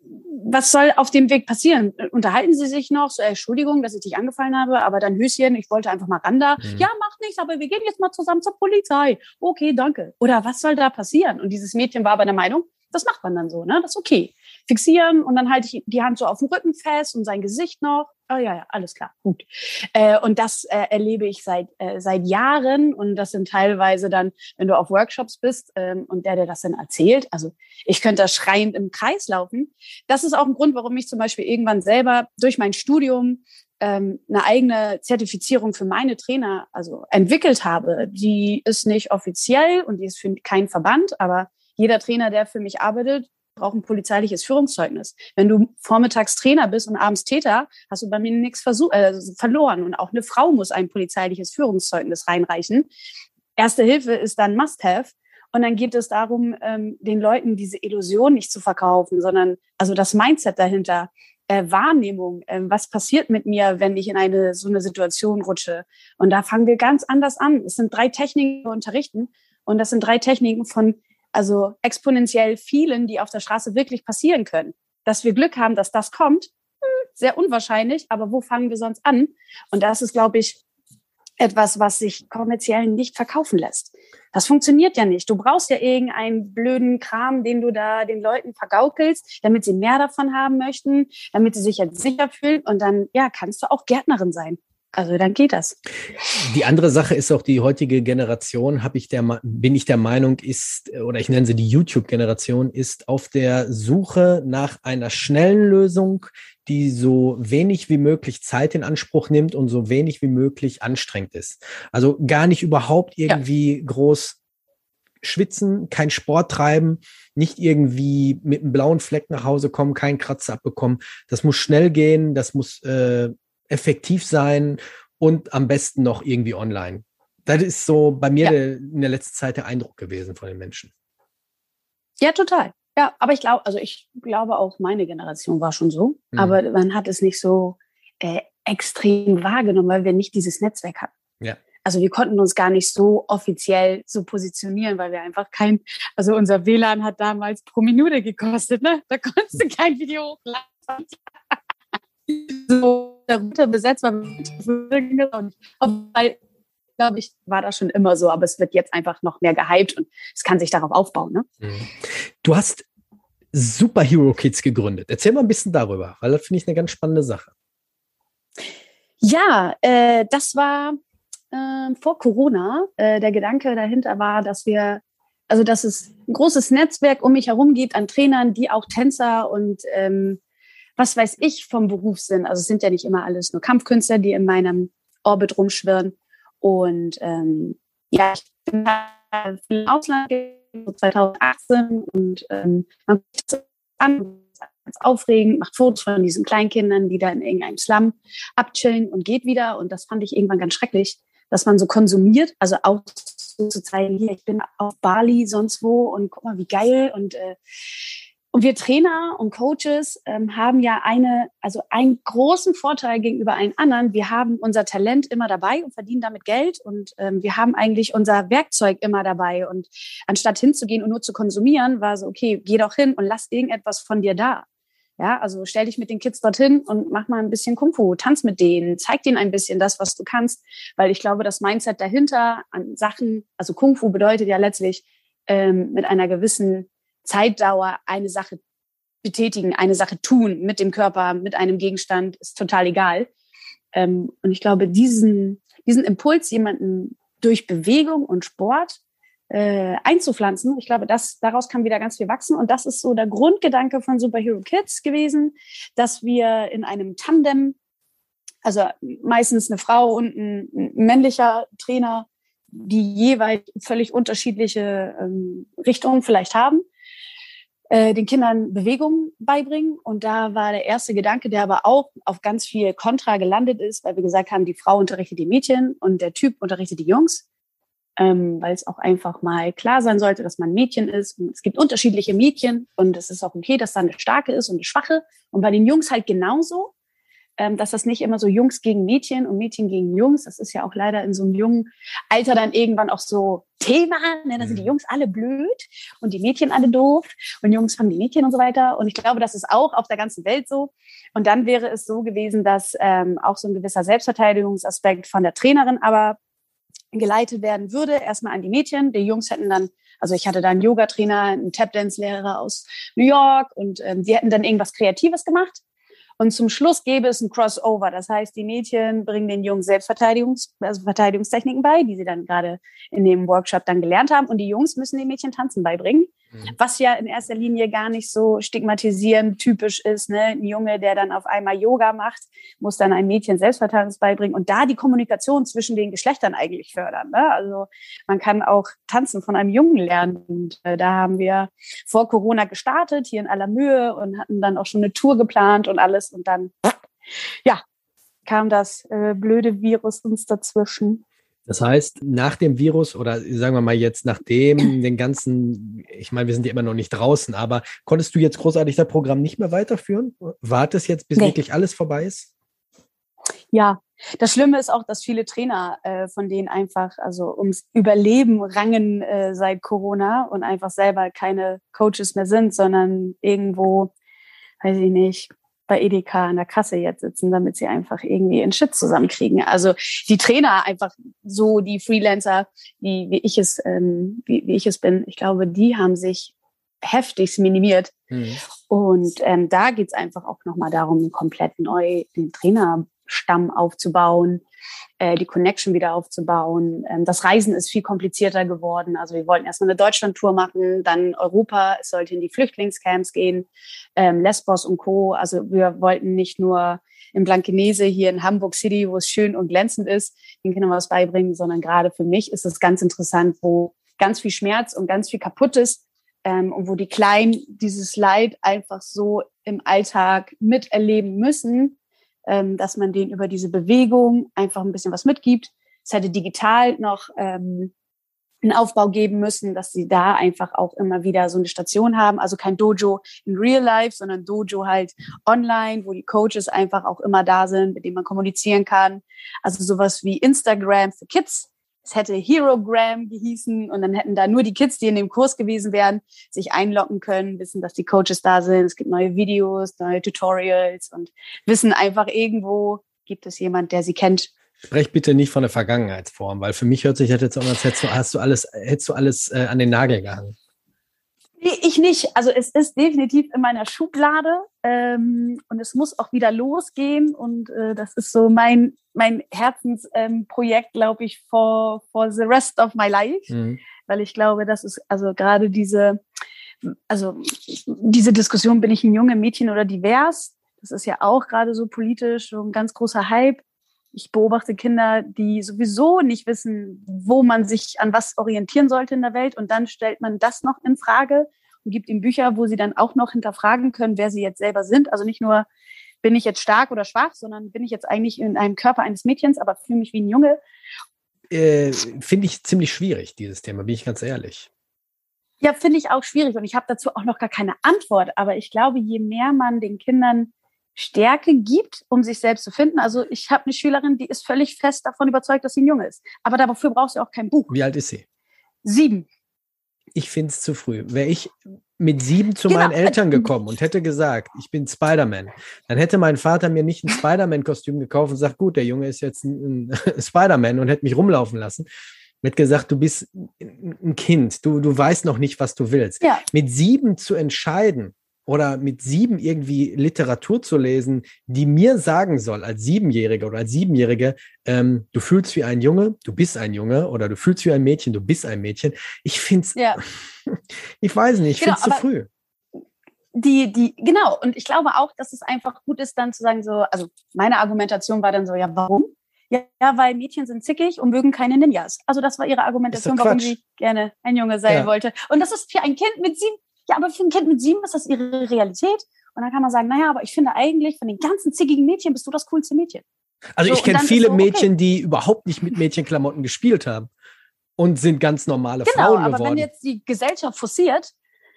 was soll auf dem Weg passieren? Unterhalten sie sich noch? So, Entschuldigung, dass ich dich angefallen habe, aber dann Höschen, ich wollte einfach mal ran da. Ja, macht nichts, aber wir gehen jetzt mal zusammen zur Polizei. Okay, danke. Oder was soll da passieren? Und dieses Mädchen war aber der Meinung, das macht man dann so, ne? Das ist okay. Fixieren und dann halte ich die Hand so auf dem Rücken fest und sein Gesicht noch. Oh ja, alles klar, gut. Und das erlebe ich seit Jahren und das sind teilweise dann, wenn du auf Workshops bist und der das dann erzählt, also ich könnte da schreiend im Kreis laufen. Das ist auch ein Grund, warum ich zum Beispiel irgendwann selber durch mein Studium eine eigene Zertifizierung für meine Trainer entwickelt habe. Die ist nicht offiziell und die ist für keinen Verband, aber jeder Trainer, der für mich arbeitet, braucht ein polizeiliches Führungszeugnis. Wenn du vormittags Trainer bist und abends Täter, hast du bei mir nichts verloren. Und auch eine Frau muss ein polizeiliches Führungszeugnis reinreichen. Erste Hilfe ist dann Must-Have. Und dann geht es darum, den Leuten diese Illusion nicht zu verkaufen, sondern das Mindset dahinter, Wahrnehmung, was passiert mit mir, wenn ich in so eine Situation rutsche. Und da fangen wir ganz anders an. Es sind 3 Techniken, die wir unterrichten. Und das sind 3 Techniken von exponentiell vielen, die auf der Straße wirklich passieren können. Dass wir Glück haben, dass das kommt, sehr unwahrscheinlich, aber wo fangen wir sonst an? Und das ist, glaube ich, etwas, was sich kommerziell nicht verkaufen lässt. Das funktioniert ja nicht. Du brauchst ja irgendeinen blöden Kram, den du da den Leuten vergaukelst, damit sie mehr davon haben möchten, damit sie sich jetzt sicher fühlen. Und dann, ja, kannst du auch Gärtnerin sein. Also dann geht das.
Die andere Sache ist auch, die heutige Generation, bin ich der Meinung, ist, oder ich nenne sie die YouTube-Generation, ist auf der Suche nach einer schnellen Lösung, die so wenig wie möglich Zeit in Anspruch nimmt und so wenig wie möglich anstrengend ist. Also gar nicht überhaupt irgendwie groß schwitzen, kein Sport treiben, nicht irgendwie mit einem blauen Fleck nach Hause kommen, keinen Kratzer abbekommen. Das muss schnell gehen, das muss effektiv sein und am besten noch irgendwie online. Das ist so bei mir in der letzten Zeit der Eindruck gewesen von den Menschen.
Ja, total. Ja, aber ich glaube auch, meine Generation war schon so. Aber man hat es nicht so extrem wahrgenommen, weil wir nicht dieses Netzwerk hatten.
Ja.
Also wir konnten uns gar nicht so offiziell so positionieren, weil wir einfach also unser WLAN hat damals pro Minute gekostet, ne? Da konntest du kein Video hochladen. So darunter besetzt war, weil, glaube ich, war das schon immer so, aber es wird jetzt einfach noch mehr gehypt und es kann sich darauf aufbauen. Ne?
Du hast Superhero Kids gegründet. Erzähl mal ein bisschen darüber, weil das finde ich eine ganz spannende Sache.
Ja, das war vor Corona. Der Gedanke dahinter war, dass es ein großes Netzwerk um mich herum gibt an Trainern, die auch Tänzer und was weiß ich vom Beruf sind. Also es sind ja nicht immer alles nur Kampfkünstler, die in meinem Orbit rumschwirren. Und ich bin halt im Ausland 2018 und man ganz aufregend, macht Fotos von diesen Kleinkindern, die da in irgendeinem Slum abchillen und geht wieder. Und das fand ich irgendwann ganz schrecklich, dass man so konsumiert, also auch so zu zeigen, hier, ich bin auf Bali, sonst wo und guck mal, wie geil. Und wir Trainer und Coaches haben ja einen großen Vorteil gegenüber allen anderen. Wir haben unser Talent immer dabei und verdienen damit Geld. Und wir haben eigentlich unser Werkzeug immer dabei. Und anstatt hinzugehen und nur zu konsumieren, war so, okay, geh doch hin und lass irgendetwas von dir da. Ja, also stell dich mit den Kids dorthin und mach mal ein bisschen Kung Fu, tanz mit denen, zeig denen ein bisschen das, was du kannst. Weil ich glaube, das Mindset dahinter an Sachen, also Kung Fu bedeutet ja letztlich mit einer gewissen Zeitdauer eine Sache betätigen, eine Sache tun mit dem Körper, mit einem Gegenstand, ist total egal. Und ich glaube, diesen Impuls, jemanden durch Bewegung und Sport einzupflanzen, ich glaube, daraus kann wieder ganz viel wachsen. Und das ist so der Grundgedanke von Superhero Kids gewesen, dass wir in einem Tandem, also meistens eine Frau und ein männlicher Trainer, die jeweils völlig unterschiedliche Richtungen vielleicht haben, den Kindern Bewegung beibringen. Und da war der erste Gedanke, der aber auch auf ganz viel Kontra gelandet ist, weil wir gesagt haben, die Frau unterrichtet die Mädchen und der Typ unterrichtet die Jungs, weil es auch einfach mal klar sein sollte, dass man Mädchen ist. Und es gibt unterschiedliche Mädchen und es ist auch okay, dass da eine starke ist und eine schwache. Und bei den Jungs halt genauso, dass das nicht immer so Jungs gegen Mädchen und Mädchen gegen Jungs, das ist ja auch leider in so einem jungen Alter dann irgendwann auch so Thema, ne? Da sind die Jungs alle blöd und die Mädchen alle doof und Jungs fangen die Mädchen und so weiter. Und ich glaube, das ist auch auf der ganzen Welt so. Und dann wäre es so gewesen, dass auch so ein gewisser Selbstverteidigungsaspekt von der Trainerin aber geleitet werden würde, erstmal an die Mädchen. Die Jungs hätten dann, also ich hatte da einen Yoga-Trainer, einen Tap-Dance-Lehrer aus New York und die hätten dann irgendwas Kreatives gemacht. Und zum Schluss gäbe es ein Crossover. Das heißt, die Mädchen bringen den Jungs Verteidigungstechniken bei, die sie dann gerade in dem Workshop dann gelernt haben. Und die Jungs müssen den Mädchen Tanzen beibringen. Was ja in erster Linie gar nicht so stigmatisierend typisch ist. Ne? Ein Junge, der dann auf einmal Yoga macht, muss dann ein Mädchen Selbstverteidigung beibringen und da die Kommunikation zwischen den Geschlechtern eigentlich fördern. Ne? Also man kann auch Tanzen von einem Jungen lernen. Und da haben wir vor Corona gestartet, hier in aller Mühe und hatten dann auch schon eine Tour geplant und alles. Und dann, ja, kam das blöde Virus uns dazwischen.
Das heißt, nach dem Virus oder sagen wir mal jetzt nachdem den ganzen, ich meine, wir sind ja immer noch nicht draußen, aber konntest du jetzt großartig das Programm nicht mehr weiterführen? Wartest jetzt, bis wirklich alles vorbei ist?
Ja, das Schlimme ist auch, dass viele Trainer von denen einfach also ums Überleben rangen seit Corona und einfach selber keine Coaches mehr sind, sondern irgendwo, weiß ich nicht, bei Edeka an der Kasse jetzt sitzen, damit sie einfach irgendwie einen Shit zusammenkriegen. Also die Trainer einfach so, die Freelancer, wie ich es bin, ich glaube, die haben sich heftigst minimiert. Und da geht's einfach auch nochmal darum, komplett neu den Trainerstamm aufzubauen, die Connection wieder aufzubauen. Das Reisen ist viel komplizierter geworden. Also wir wollten erstmal eine Deutschland-Tour machen, dann Europa, es sollte in die Flüchtlingscamps gehen, Lesbos und Co. Also wir wollten nicht nur in Blankenese hier in Hamburg City, wo es schön und glänzend ist, den Kindern was beibringen, sondern gerade für mich ist es ganz interessant, wo ganz viel Schmerz und ganz viel kaputt ist und wo die Kleinen dieses Leid einfach so im Alltag miterleben müssen, dass man denen über diese Bewegung einfach ein bisschen was mitgibt. Es hätte digital noch einen Aufbau geben müssen, dass sie da einfach auch immer wieder so eine Station haben. Also kein Dojo in Real Life, sondern Dojo halt online, wo die Coaches einfach auch immer da sind, mit denen man kommunizieren kann. Also sowas wie Instagram für Kids. Es hätte Herogram gehießen und dann hätten da nur die Kids, die in dem Kurs gewesen wären, sich einloggen können, wissen, dass die Coaches da sind. Es gibt neue Videos, neue Tutorials und wissen einfach irgendwo, gibt es jemand, der sie kennt.
Sprech bitte nicht von der Vergangenheitsform, weil für mich hört sich das jetzt an, als hättest du alles an den Nagel gehangen.
Nee, ich nicht. Also es ist definitiv in meiner Schublade und es muss auch wieder losgehen und das ist so mein Herzensprojekt, glaube ich, for the rest of my life, weil ich glaube, das ist also gerade diese Diskussion, bin ich ein Junge, Mädchen oder divers, das ist ja auch gerade so politisch so ein ganz großer Hype. Ich beobachte Kinder, die sowieso nicht wissen, wo man sich an was orientieren sollte in der Welt. Und dann stellt man das noch in Frage und gibt ihnen Bücher, wo sie dann auch noch hinterfragen können, wer sie jetzt selber sind. Also nicht nur, bin ich jetzt stark oder schwach, sondern bin ich jetzt eigentlich in einem Körper eines Mädchens, aber fühle mich wie ein Junge.
Finde ich ziemlich schwierig, dieses Thema, bin ich ganz ehrlich.
Ja, finde ich auch schwierig. Und ich habe dazu auch noch gar keine Antwort. Aber ich glaube, je mehr man den Kindern Stärke gibt, um sich selbst zu finden. Also ich habe eine Schülerin, die ist völlig fest davon überzeugt, dass sie ein Junge ist. Aber dafür brauchst du auch kein Buch.
Wie alt ist sie?
7.
Ich finde es zu früh. Wäre ich mit 7 zu meinen Eltern gekommen und hätte gesagt, ich bin Spider-Man, dann hätte mein Vater mir nicht ein Spider-Man-Kostüm gekauft und sagt, gut, der Junge ist jetzt ein Spider-Man und hätte mich rumlaufen lassen. Mit gesagt, du bist ein Kind, du weißt noch nicht, was du willst.
Ja.
Mit 7 zu entscheiden, oder mit 7 irgendwie Literatur zu lesen, die mir sagen soll, als 7-Jähriger oder als 7-Jährige, du fühlst wie ein Junge, du bist ein Junge, oder du fühlst wie ein Mädchen, du bist ein Mädchen. Ich finde es, ich weiß nicht, ich finde es zu früh.
Genau, und ich glaube auch, dass es einfach gut ist, dann zu sagen, so, also meine Argumentation war dann so, ja, warum? Ja, weil Mädchen sind zickig und mögen keine Ninjas. Also das war ihre Argumentation, warum sie gerne ein Junge sein wollte. Und das ist für ein Kind mit 7, ja, aber für ein Kind mit 7 ist das ihre Realität. Und dann kann man sagen, naja, aber ich finde eigentlich, von den ganzen zickigen Mädchen bist du das coolste Mädchen.
Also ich kenne viele Mädchen, die überhaupt nicht mit Mädchenklamotten gespielt haben und sind ganz normale Frauen geworden.
Genau, aber wenn jetzt die Gesellschaft forciert,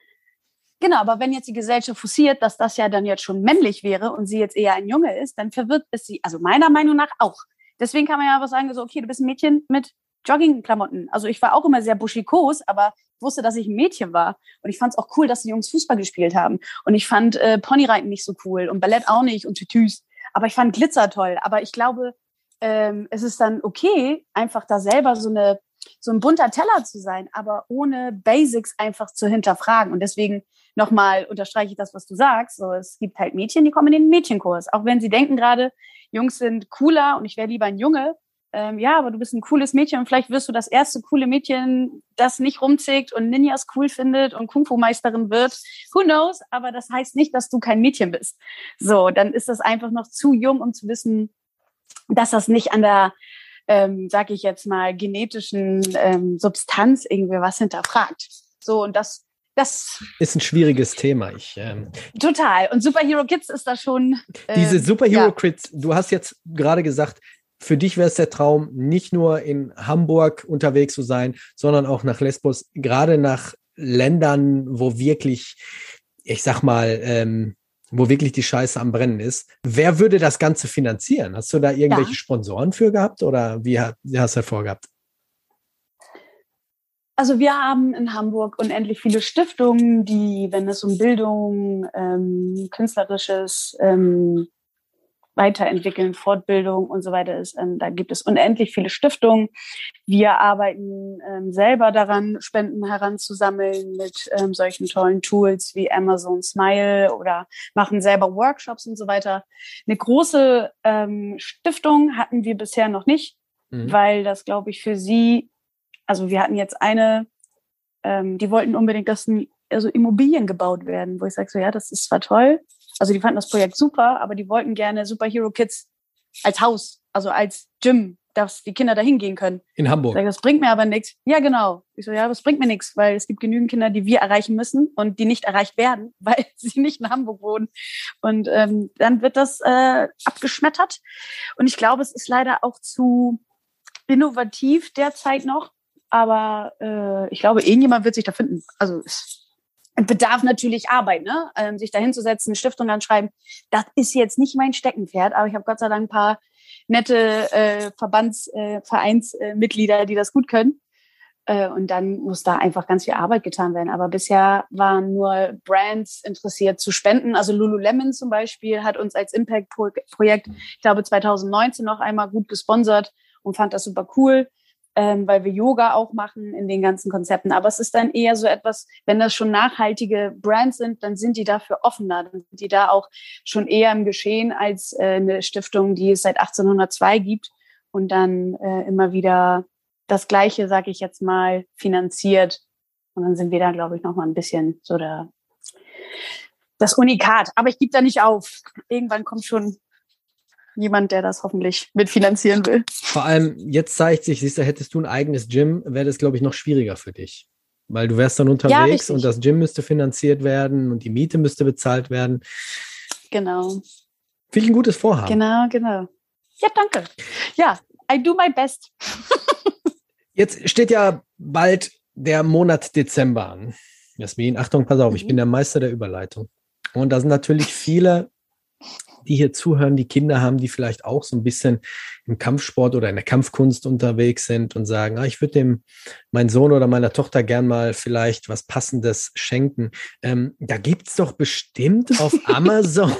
dass das ja dann jetzt schon männlich wäre und sie jetzt eher ein Junge ist, dann verwirrt es sie, also meiner Meinung nach auch. Deswegen kann man ja aber sagen, so, okay, du bist ein Mädchen mit Joggingklamotten. Also ich war auch immer sehr buschikos, aber ich wusste, dass ich ein Mädchen war. Und ich fand es auch cool, dass die Jungs Fußball gespielt haben. Und ich fand Ponyreiten nicht so cool und Ballett auch nicht und Tütüs. Aber ich fand Glitzer toll. Aber ich glaube, es ist dann okay, einfach da selber so ein bunter Teller zu sein, aber ohne Basics einfach zu hinterfragen. Und deswegen nochmal unterstreiche ich das, was du sagst. So, es gibt halt Mädchen, die kommen in den Mädchenkurs. Auch wenn sie denken gerade, Jungs sind cooler und ich wäre lieber ein Junge. Ja, aber du bist ein cooles Mädchen und vielleicht wirst du das erste coole Mädchen, das nicht rumzickt und Ninjas cool findet und Kung-Fu-Meisterin wird. Who knows? Aber das heißt nicht, dass du kein Mädchen bist. So, dann ist das einfach noch zu jung, um zu wissen, dass das nicht an der, sag ich jetzt mal, genetischen Substanz irgendwie was hinterfragt. So, und das
ist ein schwieriges Thema.
Total. Und Superhero Kids ist da schon.
Diese Superhero Kids, du hast jetzt gerade gesagt, für dich wäre es der Traum, nicht nur in Hamburg unterwegs zu sein, sondern auch nach Lesbos, gerade nach Ländern, wo wirklich, ich sag mal, wo wirklich die Scheiße am Brennen ist. Wer würde das Ganze finanzieren? Hast du da irgendwelche Sponsoren für gehabt oder wie hast du das vorgehabt?
Also wir haben in Hamburg unendlich viele Stiftungen, die, wenn es um Bildung, künstlerisches Weiterentwickeln, Fortbildung und so weiter ist, da gibt es unendlich viele Stiftungen. Wir arbeiten selber daran, Spenden heranzusammeln mit solchen tollen Tools wie Amazon Smile oder machen selber Workshops und so weiter. Eine große Stiftung hatten wir bisher noch nicht, weil das, glaube ich, für sie, also wir hatten jetzt eine, die wollten unbedingt, dass Immobilien gebaut werden, wo ich sage so, ja, das ist zwar toll, also die fanden das Projekt super, aber die wollten gerne Superhero Kids als Haus, also als Gym, dass die Kinder da hingehen können.
In Hamburg.
Ich sage, das bringt mir aber nichts. Ja, genau. Ich so, ja, das bringt mir nichts, weil es gibt genügend Kinder, die wir erreichen müssen und die nicht erreicht werden, weil sie nicht in Hamburg wohnen. Und dann wird das abgeschmettert. Und ich glaube, es ist leider auch zu innovativ derzeit noch. Aber ich glaube, irgendjemand wird sich da finden. Also es bedarf natürlich Arbeit, ne? Sich da hinzusetzen, eine Stiftung anschreiben. Das ist jetzt nicht mein Steckenpferd, aber ich habe Gott sei Dank ein paar nette Vereinsmitglieder, die das gut können. Und dann muss da einfach ganz viel Arbeit getan werden. Aber bisher waren nur Brands interessiert zu spenden. Also Lululemon zum Beispiel hat uns als Impact-Projekt, ich glaube 2019 noch einmal gut gesponsert und fand das super cool. Weil wir Yoga auch machen in den ganzen Konzepten. Aber es ist dann eher so etwas, wenn das schon nachhaltige Brands sind, dann sind die dafür offener. Dann sind die da auch schon eher im Geschehen als eine Stiftung, die es seit 1802 gibt und dann immer wieder das Gleiche, sage ich jetzt mal, finanziert. Und dann sind wir da, glaube ich, noch mal ein bisschen so das Unikat. Aber ich gebe da nicht auf. Irgendwann kommt schon jemand, der das hoffentlich mitfinanzieren will.
Vor allem, jetzt zeigt sich, siehst du, hättest du ein eigenes Gym, wäre das, glaube ich, noch schwieriger für dich. Weil du wärst dann unterwegs und das Gym müsste finanziert werden und die Miete müsste bezahlt werden.
Genau.
Finde ich ein gutes Vorhaben.
Genau. Ja, danke. Ja, I do my best.
Jetzt steht ja bald der Monat Dezember an. Jasmin, Achtung, pass auf, ich bin der Meister der Überleitung. Und da sind natürlich viele, die hier zuhören, die Kinder haben, die vielleicht auch so ein bisschen im Kampfsport oder in der Kampfkunst unterwegs sind und sagen, ich würde meinem Sohn oder meiner Tochter gern mal vielleicht was Passendes schenken. Da gibt's doch bestimmt auf Amazon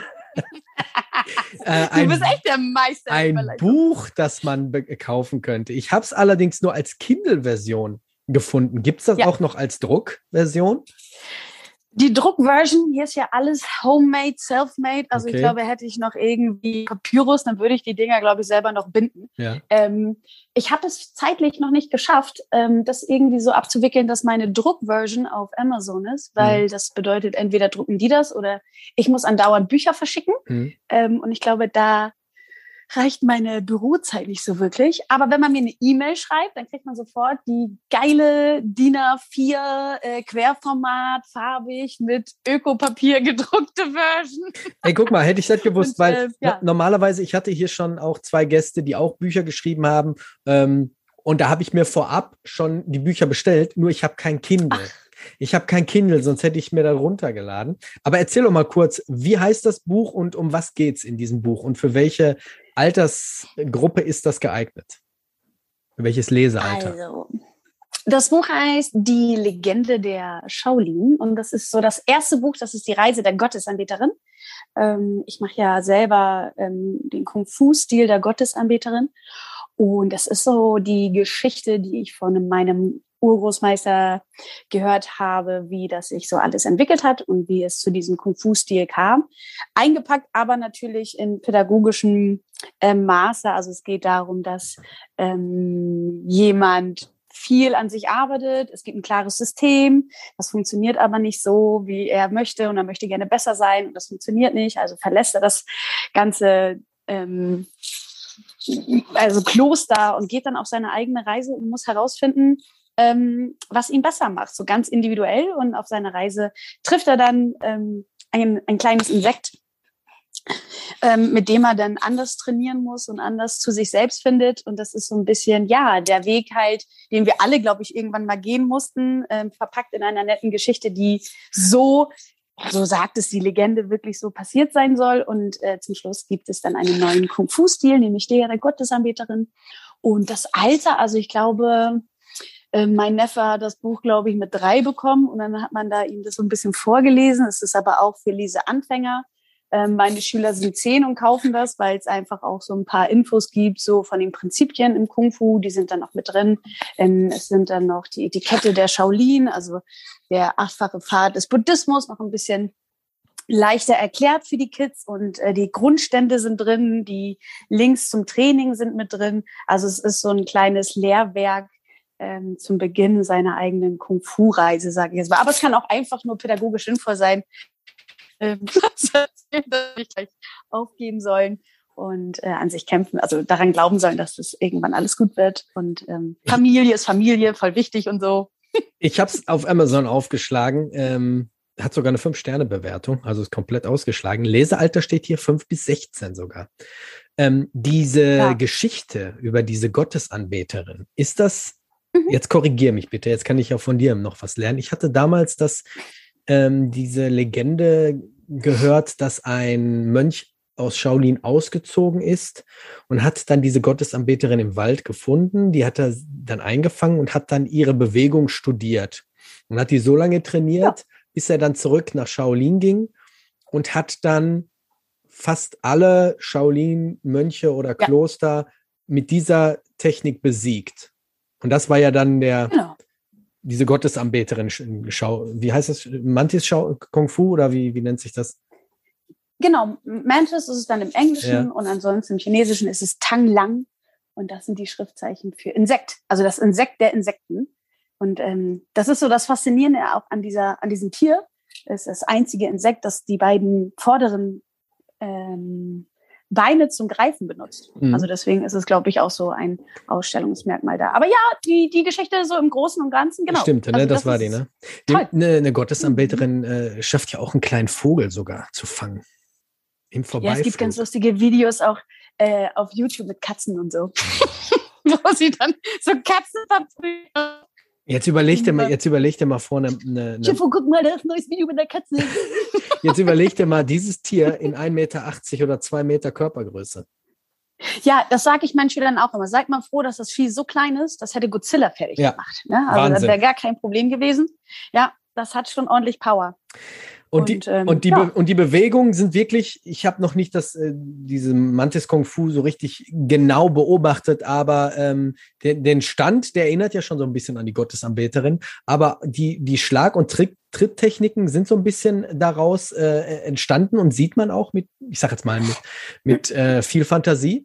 du bist echt der Meister.
Ein Buch, das man kaufen könnte. Ich habe es allerdings nur als Kindle-Version gefunden. Gibt es das auch noch als Druckversion?
Die Druckversion, hier ist ja alles homemade, self-made. Also ich glaube, hätte ich noch irgendwie Papyrus, dann würde ich die Dinger, glaube ich, selber noch binden. Ja. Ich habe es zeitlich noch nicht geschafft, das irgendwie so abzuwickeln, dass meine Druckversion auf Amazon ist, weil das bedeutet, entweder drucken die das oder ich muss andauernd Bücher verschicken. Und ich glaube, da reicht meine Bürozeit nicht so wirklich. Aber wenn man mir eine E-Mail schreibt, dann kriegt man sofort die geile DIN A4 Querformat, farbig, mit Ökopapier gedruckte Version.
Ey, guck mal, hätte ich das gewusst, weil normalerweise, ich hatte hier schon auch 2 Gäste, die auch Bücher geschrieben haben. Und da habe ich mir vorab schon die Bücher bestellt, nur ich habe kein Kindle. Ich habe kein Kindle, sonst hätte ich mir da runtergeladen. Aber erzähl doch mal kurz, wie heißt das Buch und um was geht's in diesem Buch und für welche Altersgruppe ist das geeignet? Für welches Lesealter?
Also, das Buch heißt Die Legende der Shaolin und das ist so das erste Buch, das ist die Reise der Gottesanbeterin. Ich mache ja selber den Kung-Fu-Stil der Gottesanbeterin und das ist so die Geschichte, die ich von meinem Urgroßmeister gehört habe, wie das sich so alles entwickelt hat und wie es zu diesem Kung-Fu-Stil kam. Eingepackt aber natürlich in pädagogischem Maße. Also es geht darum, dass jemand viel an sich arbeitet. Es gibt ein klares System. Das funktioniert aber nicht so, wie er möchte und er möchte gerne besser sein und das funktioniert nicht. Also verlässt er das ganze Kloster und geht dann auf seine eigene Reise und muss herausfinden, was ihn besser macht, so ganz individuell. Und auf seiner Reise trifft er dann ein kleines Insekt, mit dem er dann anders trainieren muss und anders zu sich selbst findet. Und das ist so ein bisschen, der Weg halt, den wir alle, glaube ich, irgendwann mal gehen mussten, verpackt in einer netten Geschichte, die so sagt es die Legende, wirklich so passiert sein soll. Und zum Schluss gibt es dann einen neuen Kung-Fu-Stil, nämlich der Gottesanbeterin. Und das Alter, also ich glaube, Mein Neffe hat das Buch, glaube ich, mit 3 bekommen und dann hat man da ihm das so ein bisschen vorgelesen. Es ist aber auch für Leseanfänger. Meine Schüler sind 10 und kaufen das, weil es einfach auch so ein paar Infos gibt, so von den Prinzipien im Kung Fu, die sind dann noch mit drin. Es sind dann noch die Etikette der Shaolin, also der 8-fache Pfad des Buddhismus, noch ein bisschen leichter erklärt für die Kids und die Grundstände sind drin, die Links zum Training sind mit drin. Also es ist so ein kleines Lehrwerk zum Beginn seiner eigenen Kung-Fu-Reise, sage ich jetzt mal. Aber es kann auch einfach nur pädagogisch sinnvoll sein, dass wir gleich aufgeben sollen und an sich kämpfen, also daran glauben sollen, dass das irgendwann alles gut wird. Und Familie ist Familie, voll wichtig und so.
Ich habe es auf Amazon aufgeschlagen, hat sogar eine 5-Sterne-Bewertung, also ist komplett ausgeschlagen. Lesealter steht hier 5 bis 16 sogar. Diese Geschichte über diese Gottesanbeterin, ist das, jetzt korrigier mich bitte, jetzt kann ich auch von dir noch was lernen. Ich hatte damals diese Legende gehört, dass ein Mönch aus Shaolin ausgezogen ist und hat dann diese Gottesanbeterin im Wald gefunden. Die hat er dann eingefangen und hat dann ihre Bewegung studiert und hat die so lange trainiert, bis er dann zurück nach Shaolin ging und hat dann fast alle Shaolin-Mönche oder Kloster mit dieser Technik besiegt. Und das war ja dann diese Gottesanbeterin, wie heißt das? Mantis Kung Fu oder wie nennt sich das?
Genau, Mantis ist es dann im Englischen und ansonsten im Chinesischen ist es Tang Lang und das sind die Schriftzeichen für Insekt, also das Insekt der Insekten. Und das ist so das Faszinierende auch an diesem Tier. Es ist das einzige Insekt, das die beiden vorderen Beine zum Greifen benutzt. Mhm. Also deswegen ist es, glaube ich, auch so ein Ausstellungsmerkmal da. Aber ja, die Geschichte so im Großen und Ganzen, genau.
Stimmt, ne?
Also
das war die, ne? Eine Gottesanbeterin schafft ja auch einen kleinen Vogel sogar zu fangen. Im Vorbeiflug.
Ja, es gibt ganz lustige Videos auch auf YouTube mit Katzen und so. Wo sie dann so Katzen verprügeln.
Jetzt überleg dir mal vorne
guck mal, da ist ein neues Video mit der Katze.
Jetzt überleg dir mal dieses Tier in 1,80 Meter oder 2 Meter Körpergröße.
Ja, das sage ich meinen Schülern auch immer. Seid mal froh, dass das Vieh so klein ist, das hätte Godzilla fertig gemacht. Ne? Also Wahnsinn. Das wäre gar kein Problem gewesen. Ja, das hat schon ordentlich Power.
Und die Bewegungen sind wirklich, ich habe noch nicht diese Mantis Kung Fu so richtig genau beobachtet, aber den Stand, der erinnert ja schon so ein bisschen an die Gottesanbeterin, aber die Schlag- und Tritttechniken sind so ein bisschen daraus entstanden und sieht man auch mit viel Fantasie?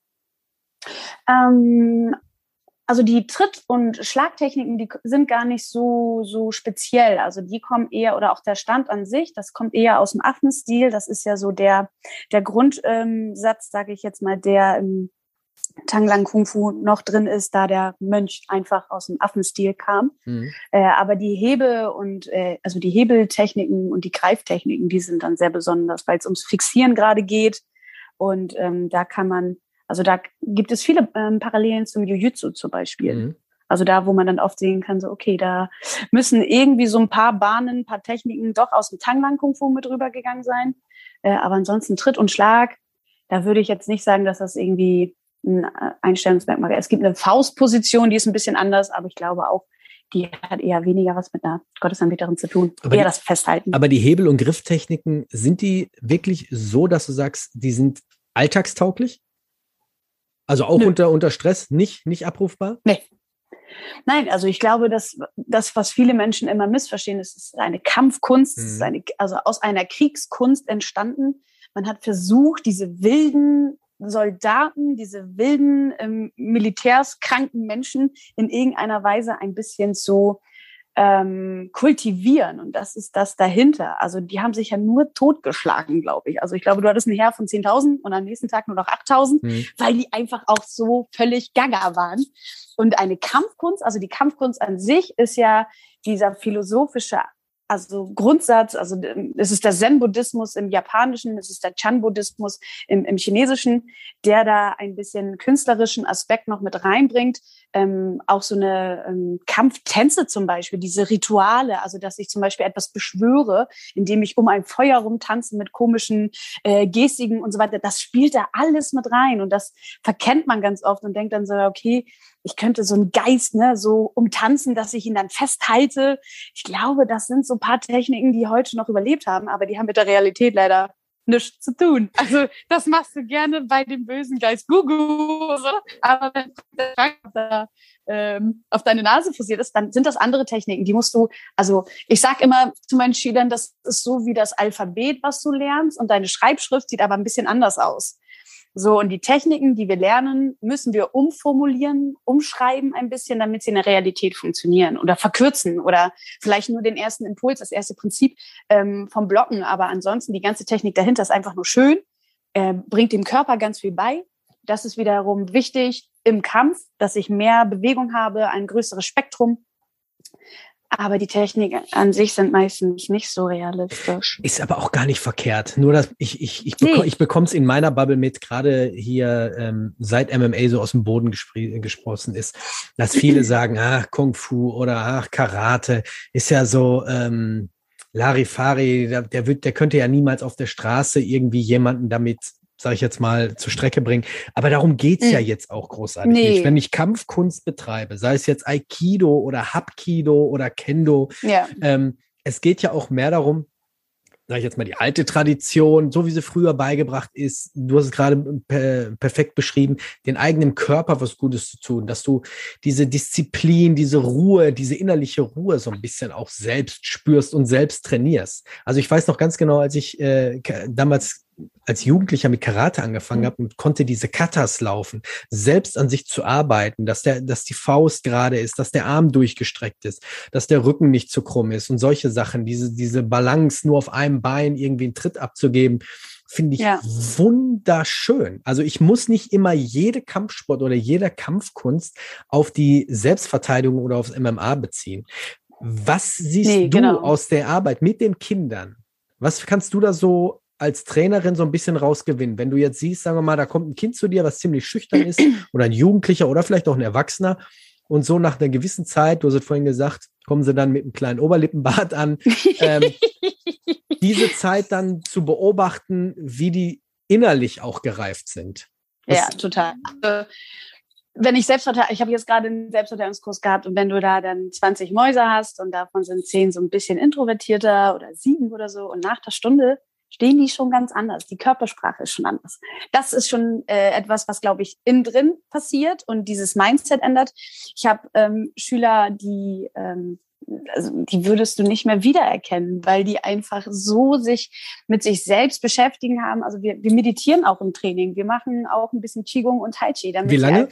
Also die Tritt- und Schlagtechniken, die sind gar nicht so speziell. Also die kommen eher, oder auch der Stand an sich, das kommt eher aus dem Affenstil. Das ist ja so der Grundsatz, sage ich jetzt mal, der im Tanglang Kung Fu noch drin ist, da der Mönch einfach aus dem Affenstil kam. Mhm. Aber die also die Hebeltechniken und die Greiftechniken, die sind dann sehr besonders, weil es ums Fixieren gerade geht. Und da gibt es viele Parallelen zum Jiu-Jitsu zum Beispiel. Mhm. Also da, wo man dann oft sehen kann, so okay, da müssen irgendwie so ein paar Techniken doch aus dem Tanglang Kung Fu mit rübergegangen sein. Aber ansonsten Tritt und Schlag, da würde ich jetzt nicht sagen, dass das irgendwie ein Einstellungsmerkmal wäre. Es gibt eine Faustposition, die ist ein bisschen anders, aber ich glaube auch, die hat eher weniger was mit einer Gottesanbeterin zu tun. Eher das Festhalten.
Aber die Hebel- und Grifftechniken, sind die wirklich so, dass du sagst, die sind alltagstauglich? Also auch unter Stress nicht abrufbar?
Nee. Nein, also ich glaube, dass das, was viele Menschen immer missverstehen, ist eine Kampfkunst, es ist also aus einer Kriegskunst entstanden. Man hat versucht, diese wilden Soldaten, diese wilden militärskranken Menschen in irgendeiner Weise ein bisschen zu kultivieren. Und das ist das dahinter. Also die haben sich ja nur totgeschlagen, glaube ich. Also ich glaube, du hattest ein Heer von 10.000 und am nächsten Tag nur noch 8.000, weil die einfach auch so völlig gaga waren. Und eine Kampfkunst, also die Kampfkunst an sich ist ja dieser philosophische Grundsatz, also es ist der Zen-Buddhismus im Japanischen, es ist der Chan-Buddhismus im Chinesischen, der da ein bisschen künstlerischen Aspekt noch mit reinbringt. auch so eine Kampftänze zum Beispiel, diese Rituale, also dass ich zum Beispiel etwas beschwöre, indem ich um ein Feuer rumtanze mit komischen Gestiken und so weiter, das spielt da alles mit rein und das verkennt man ganz oft und denkt dann so, okay, ich könnte so einen Geist so umtanzen, dass ich ihn dann festhalte. Ich glaube, das sind so ein paar Techniken, die heute noch überlebt haben, aber die haben mit der Realität leider nichts zu tun. Also das machst du gerne bei dem bösen Geist Gugu, so. Aber wenn der Schrank auf deine Nase forciert ist, dann sind das andere Techniken. Die musst du, also ich sag immer zu meinen Schülern, das ist so wie das Alphabet, was du lernst und deine Schreibschrift sieht aber ein bisschen anders aus. So, und die Techniken, die wir lernen, müssen wir umformulieren, umschreiben ein bisschen, damit sie in der Realität funktionieren oder verkürzen oder vielleicht nur den ersten Impuls, das erste Prinzip vom Blocken. Aber ansonsten die ganze Technik dahinter ist einfach nur schön, bringt dem Körper ganz viel bei. Das ist wiederum wichtig im Kampf, dass ich mehr Bewegung habe, ein größeres Spektrum. Aber die Techniken an sich sind meistens nicht so realistisch.
Ist aber auch gar nicht verkehrt. Nur, dass ich bekomme es in meiner Bubble mit, gerade hier seit MMA so aus dem Boden gesprossen ist, dass viele sagen, Kung Fu oder Karate ist ja so Larifari, der könnte ja niemals auf der Straße irgendwie jemanden damit, sage ich jetzt mal, zur Strecke bringen. Aber darum geht's ja jetzt auch großartig nicht. Wenn ich Kampfkunst betreibe, sei es jetzt Aikido oder Hapkido oder Kendo, es geht ja auch mehr darum, sage ich jetzt mal, die alte Tradition, so wie sie früher beigebracht ist, du hast es gerade perfekt beschrieben, den eigenen Körper was Gutes zu tun, dass du diese Disziplin, diese Ruhe, diese innerliche Ruhe so ein bisschen auch selbst spürst und selbst trainierst. Also ich weiß noch ganz genau, als ich damals als Jugendlicher mit Karate angefangen habe und konnte diese Katas laufen, selbst an sich zu arbeiten, dass die Faust gerade ist, dass der Arm durchgestreckt ist, dass der Rücken nicht zu krumm ist und solche Sachen, diese Balance nur auf einem Bein irgendwie einen Tritt abzugeben, finde ich wunderschön. Also ich muss nicht immer jede Kampfsport oder jede Kampfkunst auf die Selbstverteidigung oder aufs MMA beziehen. Was siehst du aus der Arbeit mit den Kindern? Was kannst du da so als Trainerin so ein bisschen rausgewinnen? Wenn du jetzt siehst, sagen wir mal, da kommt ein Kind zu dir, was ziemlich schüchtern ist oder ein Jugendlicher oder vielleicht auch ein Erwachsener und so nach einer gewissen Zeit, du hast es vorhin gesagt, kommen sie dann mit einem kleinen Oberlippenbart an, diese Zeit dann zu beobachten, wie die innerlich auch gereift sind.
Ja, total. Wenn ich ich habe jetzt gerade einen Selbstverteidigungskurs gehabt und wenn du da dann 20 Mäuse hast und davon sind 10 so ein bisschen introvertierter oder 7 oder so und nach der Stunde stehen die schon ganz anders. Die Körpersprache ist schon anders. Das ist schon etwas, was, glaube ich, innen drin passiert und dieses Mindset ändert. Ich habe Schüler, die würdest du nicht mehr wiedererkennen, weil die einfach so sich mit sich selbst beschäftigen haben. Also wir meditieren auch im Training. Wir machen auch ein bisschen Qigong und Tai Chi. Damit
wie lange?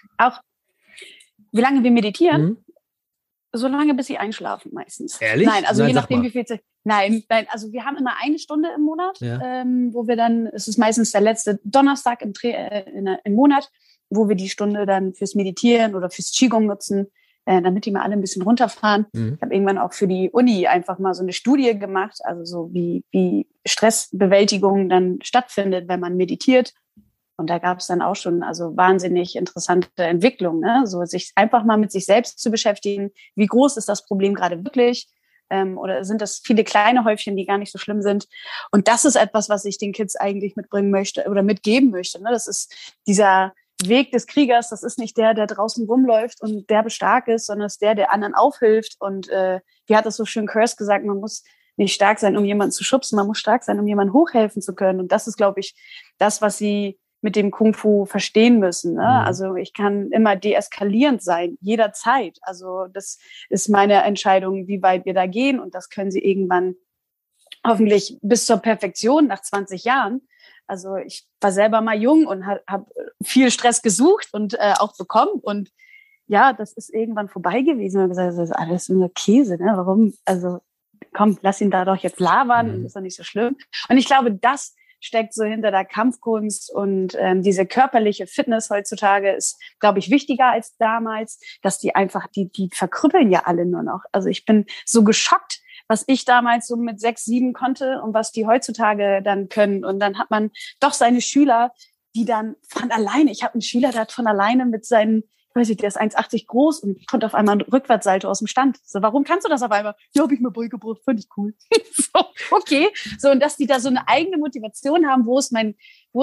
Wie lange wir meditieren? So lange, bis sie einschlafen meistens.
Ehrlich?
Nein, also je nachdem, wie viel Zeit. Nein, also wir haben immer eine Stunde im Monat, wo wir dann, es ist meistens der letzte Donnerstag im Monat, wo wir die Stunde dann fürs Meditieren oder fürs Qigong nutzen, damit die mal alle ein bisschen runterfahren. Ich habe irgendwann auch für die Uni einfach mal so eine Studie gemacht, also so wie Stressbewältigung dann stattfindet, wenn man meditiert. Und da gab es dann auch schon also wahnsinnig interessante Entwicklungen, ne? So sich einfach mal mit sich selbst zu beschäftigen. Wie groß ist das Problem gerade wirklich? Oder sind das viele kleine Häufchen, die gar nicht so schlimm sind? Und das ist etwas, was ich den Kids eigentlich mitbringen möchte oder mitgeben möchte. Ne? Das ist dieser Weg des Kriegers. Das ist nicht der draußen rumläuft und derbe stark ist, sondern es ist der anderen aufhilft. Und wie hat das so schön Curse gesagt, man muss nicht stark sein, um jemanden zu schubsen. Man muss stark sein, um jemanden hochhelfen zu können. Und das ist, glaube ich, das, was sie mit dem Kung Fu verstehen müssen. Ne? Also ich kann immer deeskalierend sein, jederzeit. Also das ist meine Entscheidung, wie weit wir da gehen. Und das können sie irgendwann hoffentlich bis zur Perfektion nach 20 Jahren. Also ich war selber mal jung und habe viel Stress gesucht und auch bekommen. Und ja, das ist irgendwann vorbei gewesen. Und gesagt, das ist alles nur Käse. Ne? Warum? Also komm, lass ihn da doch jetzt labern. Das ist doch nicht so schlimm. Und ich glaube, das steckt so hinter der Kampfkunst und diese körperliche Fitness heutzutage ist, glaube ich, wichtiger als damals, dass die einfach, die verkrüppeln ja alle nur noch. Also ich bin so geschockt, was ich damals so mit 6, 7 konnte und was die heutzutage dann können. Und dann hat man doch seine Schüler, die dann von alleine, ich habe einen Schüler, der hat von alleine mit seinen weiß ich, der ist 1,80 groß und konnte auf einmal einen Rückwärtssalto aus dem Stand. So, warum kannst du das auf einmal? Ja, habe ich mir beigebracht, fand ich cool. So, okay. So, und dass die da so eine eigene Motivation haben, wo ist mein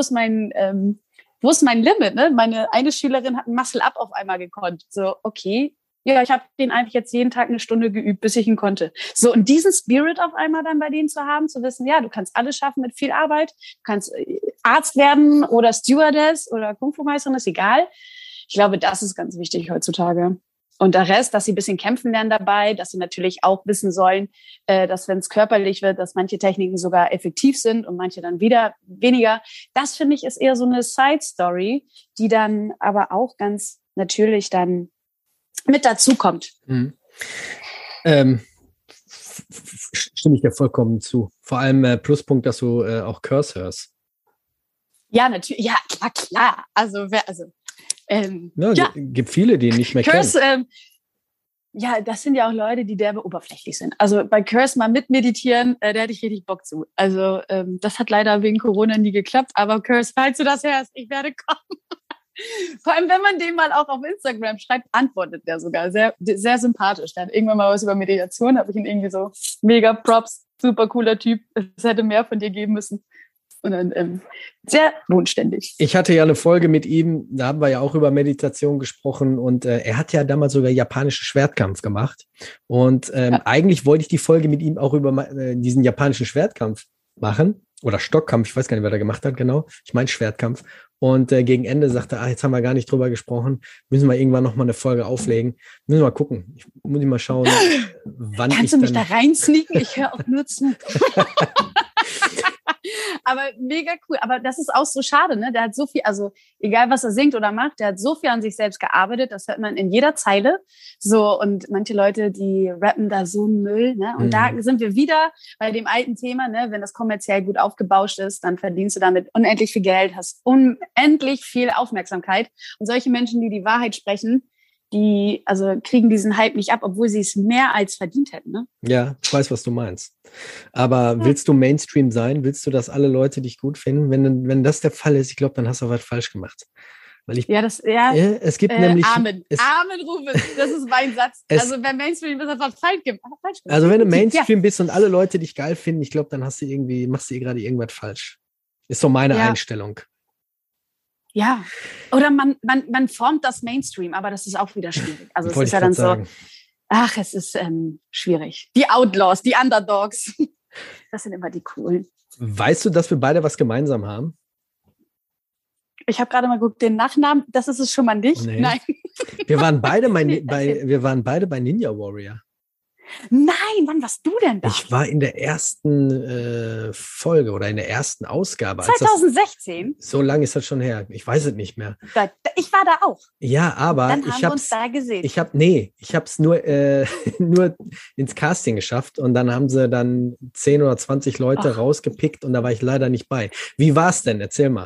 Limit, ne? Meine eine Schülerin hat ein Muscle-Up auf einmal gekonnt. So, okay. Ja, ich habe den einfach jetzt jeden Tag eine Stunde geübt, bis ich ihn konnte. So, und diesen Spirit auf einmal dann bei denen zu haben, zu wissen, ja, du kannst alles schaffen mit viel Arbeit, du kannst Arzt werden oder Stewardess oder Kung-Fu-Meisterin, ist egal. Ich glaube, das ist ganz wichtig heutzutage. Und der Rest, dass sie ein bisschen kämpfen lernen dabei, dass sie natürlich auch wissen sollen, dass wenn es körperlich wird, dass manche Techniken sogar effektiv sind und manche dann wieder weniger. Das, finde ich, ist eher so eine Side-Story, die dann aber auch ganz natürlich dann mit dazu kommt.
Mhm. Stimme ich dir vollkommen zu. Vor allem Pluspunkt, dass du auch Curse hörst.
Ja, natürlich. Ja, klar. Also,
Gibt viele, die ihn nicht mehr
Curse,
kennen.
Ja, das sind ja auch Leute, die derbe oberflächlich sind. Also bei Curse mal mitmeditieren, da hätte ich richtig Bock zu. Also das hat leider wegen Corona nie geklappt. Aber Curse, falls du das hörst, ich werde kommen. Vor allem, wenn man dem mal auch auf Instagram schreibt, antwortet der sogar. Sehr, sehr sympathisch. Der hat irgendwann mal was über Meditation, habe ich ihn irgendwie so, mega Props, super cooler Typ. Es hätte mehr von dir geben müssen. Und dann sehr bodenständig.
Ich hatte ja eine Folge mit ihm, da haben wir ja auch über Meditation gesprochen und er hat ja damals sogar japanischen Schwertkampf gemacht. Und eigentlich wollte ich die Folge mit ihm auch über diesen japanischen Schwertkampf machen. Oder Stockkampf, ich weiß gar nicht, wer da gemacht hat, genau. Ich meine Schwertkampf. Und gegen Ende sagte er, jetzt haben wir gar nicht drüber gesprochen, müssen wir irgendwann nochmal eine Folge auflegen. Müssen wir mal gucken. Muss ich mal schauen, wann
Kannst du mich da reinsneaken? Ich höre auch nur zu. Aber mega cool. Aber das ist auch so schade, ne? Der hat so viel, also egal was er singt oder macht, der hat so viel an sich selbst gearbeitet, das hört man in jeder Zeile. So, und manche Leute, die rappen da so Müll, ne? Und da sind wir wieder bei dem alten Thema, ne? Wenn das kommerziell gut aufgebauscht ist, dann verdienst du damit unendlich viel Geld, hast unendlich viel Aufmerksamkeit. Und solche Menschen, die die Wahrheit sprechen, die also kriegen diesen Hype nicht ab, obwohl sie es mehr als verdient hätten. Ne?
Ja, ich weiß, was du meinst. Aber willst du Mainstream sein? Willst du, dass alle Leute dich gut finden? Wenn das der Fall ist, ich glaube, dann hast du was falsch gemacht. Weil es gibt nämlich...
Amen, Ruben, das ist mein Satz. Also wenn Mainstream ist, hat was falsch gemacht.
Also wenn du Mainstream bist und alle Leute dich geil finden, ich glaube, dann machst du gerade irgendwas falsch. Ist so meine Einstellung.
Ja, oder man formt das Mainstream, aber das ist auch wieder schwierig. Also es ist ja dann so, es ist schwierig. Die Outlaws, die Underdogs, das sind immer die Coolen.
Weißt du, dass wir beide was gemeinsam haben?
Ich habe gerade mal geguckt, den Nachnamen, das ist es schon mal nicht. Nee. Nein.
Wir waren beide bei Ninja Warrior.
Nein, wann warst du denn da?
Ich war in der ersten Folge oder in der ersten Ausgabe.
2016?
So lange ist das schon her. Ich weiß es nicht mehr.
Ich war da auch.
Ja, aber
dann haben wir uns da gesehen.
Ich habe es nur ins Casting geschafft und dann haben sie dann 10 oder 20 Leute rausgepickt und da war ich leider nicht bei. Wie war es denn? Erzähl mal.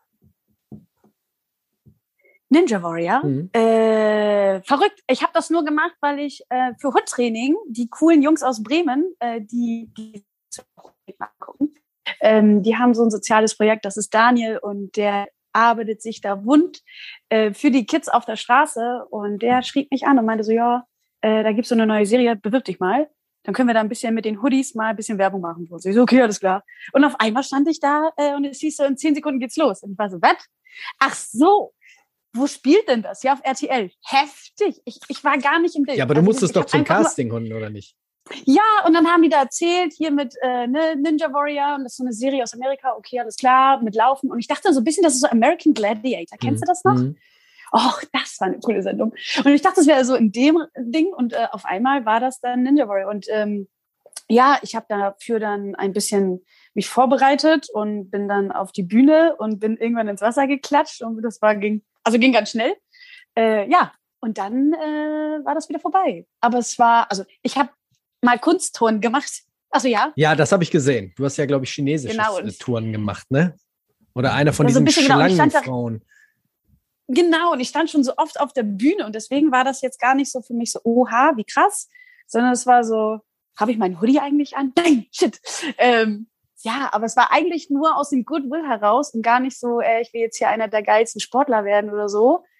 Ninja Warrior. Verrückt. Ich habe das nur gemacht, weil ich für Hut-Training die coolen Jungs aus Bremen, die gucken, die haben so ein soziales Projekt, das ist Daniel und der arbeitet sich da wund für die Kids auf der Straße und der schrieb mich an und meinte so, da gibt's so eine neue Serie, bewirb dich mal. Dann können wir da ein bisschen mit den Hoodies mal ein bisschen Werbung machen. So, ich so, okay, alles klar. Und auf einmal stand ich da und es hieß so, in 10 Sekunden geht's los. Und ich war so, was? Ach so. Wo spielt denn das? Ja, auf RTL. Heftig. Ich war gar nicht im Bild.
Ja, aber du musstest doch zum Casting, oder nicht?
Ja, und dann haben die da erzählt, hier mit Ninja Warrior, und das ist so eine Serie aus Amerika, okay, alles klar, mit Laufen. Und ich dachte so ein bisschen, das ist so American Gladiator. Kennst du das noch? Das war eine coole Sendung. Und ich dachte, das wäre so in dem Ding. Und auf einmal war das dann Ninja Warrior. Und ich habe dafür dann ein bisschen mich vorbereitet und bin dann auf die Bühne und bin irgendwann ins Wasser geklatscht. Und das ging ganz schnell. Und dann war das wieder vorbei. Aber ich habe mal Kunstturnen gemacht. Achso, ja?
Ja, das habe ich gesehen. Du hast ja, glaube ich, chinesische Touren gemacht, ne? Oder einer von diesen Schlangenfrauen.
Genau, und ich stand schon so oft auf der Bühne und deswegen war das jetzt gar nicht so für mich so, oha, wie krass, sondern es war so, habe ich meinen Hoodie eigentlich an? Nein, shit. Aber es war eigentlich nur aus dem Goodwill heraus und gar nicht so, ich will jetzt hier einer der geilsten Sportler werden oder so.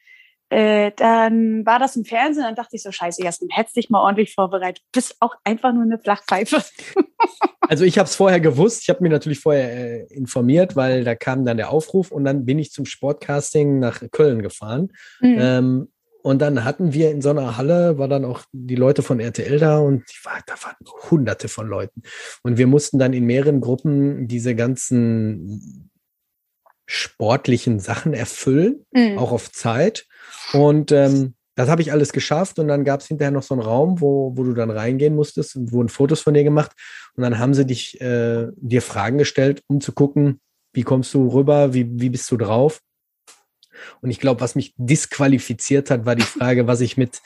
dann war das im Fernsehen, dann dachte ich so, scheiße, Jasmin, hättest dich mal ordentlich vorbereitet. Du bist auch einfach nur eine Flachpfeife.
Also ich habe es vorher gewusst, ich habe mich natürlich vorher informiert, weil da kam dann der Aufruf und dann bin ich zum Sportcasting nach Köln gefahren. Und dann hatten wir in so einer Halle, war dann auch die Leute von RTL da und da waren hunderte von Leuten. Und wir mussten dann in mehreren Gruppen diese ganzen sportlichen Sachen erfüllen, auch auf Zeit. Und das habe ich alles geschafft und dann gab es hinterher noch so einen Raum, wo du dann reingehen musstest und wurden Fotos von dir gemacht und dann haben sie dir Fragen gestellt, um zu gucken, wie kommst du rüber, wie bist du drauf? Und ich glaube, was mich disqualifiziert hat, war die Frage, was ich mit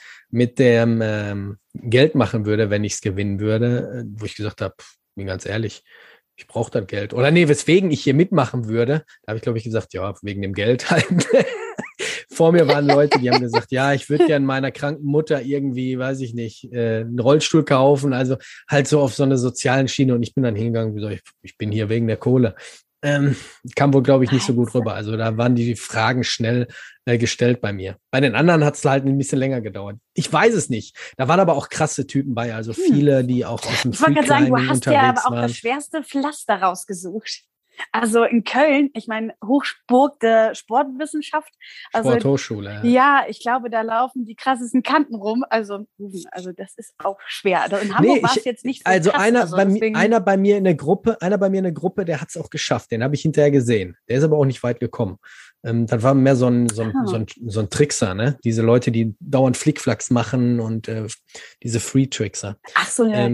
dem Geld machen würde, wenn ich es gewinnen würde, wo ich gesagt habe, bin ganz ehrlich, ich brauche das Geld. Oder nee, weswegen ich hier mitmachen würde, da habe ich, glaube ich, gesagt, ja, wegen dem Geld halt. Vor mir waren Leute, die haben gesagt, ja, ich würde gerne meiner kranken Mutter irgendwie, weiß ich nicht, einen Rollstuhl kaufen, also halt so auf so einer sozialen Schiene und ich bin dann hingegangen und gesagt, ich bin hier wegen der Kohle. Kam wohl, glaube ich, nicht so gut rüber. Also da waren die Fragen schnell gestellt bei mir. Bei den anderen hat es halt ein bisschen länger gedauert. Ich weiß es nicht. Da waren aber auch krasse Typen bei, also viele, die auch aus dem
Ich wollte gerade sagen, du hast ja aber auch
waren.
das schwerste Pflaster rausgesucht. Also in Köln, ich meine, Hochburg der Sportwissenschaft. Also,
Sporthochschule.
Ja, ich glaube, da laufen die krassesten Kanten rum. Also das ist auch schwer. Also in Hamburg war es jetzt nicht so
also
krass.
Einer bei mir in der Gruppe, der hat es auch geschafft. Den habe ich hinterher gesehen. Der ist aber auch nicht weit gekommen. Das war mehr so ein Trickser, ne? Diese Leute, die dauernd Flickflacks machen und diese Free-Trickser.
Ach so, ja.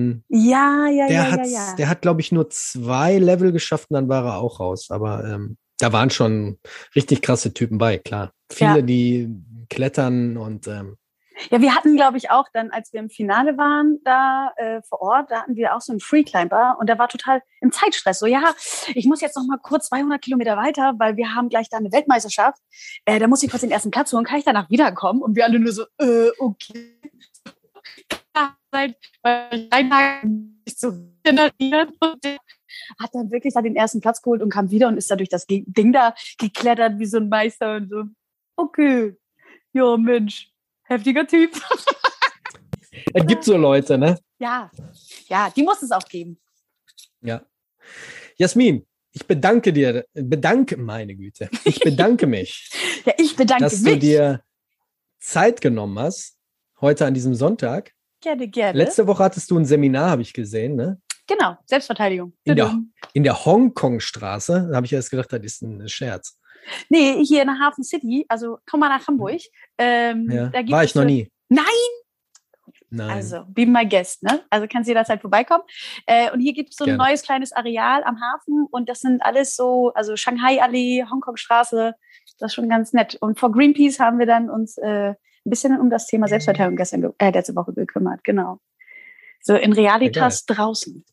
Der hat, glaube ich, nur 2 Level geschafft und dann war er auch raus. Aber da waren schon richtig krasse Typen bei, klar. Viele, die klettern und
ja, wir hatten, glaube ich, auch dann, als wir im Finale waren, da vor Ort, da hatten wir auch so einen Freeclimber und der war total im Zeitstress. So, ja, ich muss jetzt noch mal kurz 200 Kilometer weiter, weil wir haben gleich da eine Weltmeisterschaft. Da muss ich kurz den ersten Platz holen, kann ich danach wiederkommen? Und wir alle nur so, okay. Seit 3 Tagen nicht so generiert und der hat dann wirklich da den ersten Platz geholt und kam wieder und ist da durch das Ding da geklettert wie so ein Meister und so, okay, ja, Mensch. Heftiger Typ.
Es gibt so Leute, ne?
Ja, die muss es auch geben.
Ja. Jasmin, ich bedanke meine Güte. Ich bedanke mich.
Ja, ich bedanke
dass
mich.
Dass du dir Zeit genommen hast, heute an diesem Sonntag.
Gerne.
Letzte Woche hattest du ein Seminar, habe ich gesehen, ne?
Genau, Selbstverteidigung.
In der Hongkong-Straße, da habe ich erst gedacht, das ist ein Scherz.
Nee, hier in der Hafen City, also komm mal nach Hamburg. Da
war ich noch nie.
Nein!
Nein.
Also, be my guest, ne? Also kannst du jederzeit vorbeikommen. Und hier gibt es so ein neues kleines Areal am Hafen und das sind alles so, also Shanghai-Allee, Hongkong-Straße, das ist schon ganz nett. Und vor Greenpeace haben wir dann uns ein bisschen um das Thema Selbstverteidigung letzte Woche gekümmert, genau. So in Realitas draußen.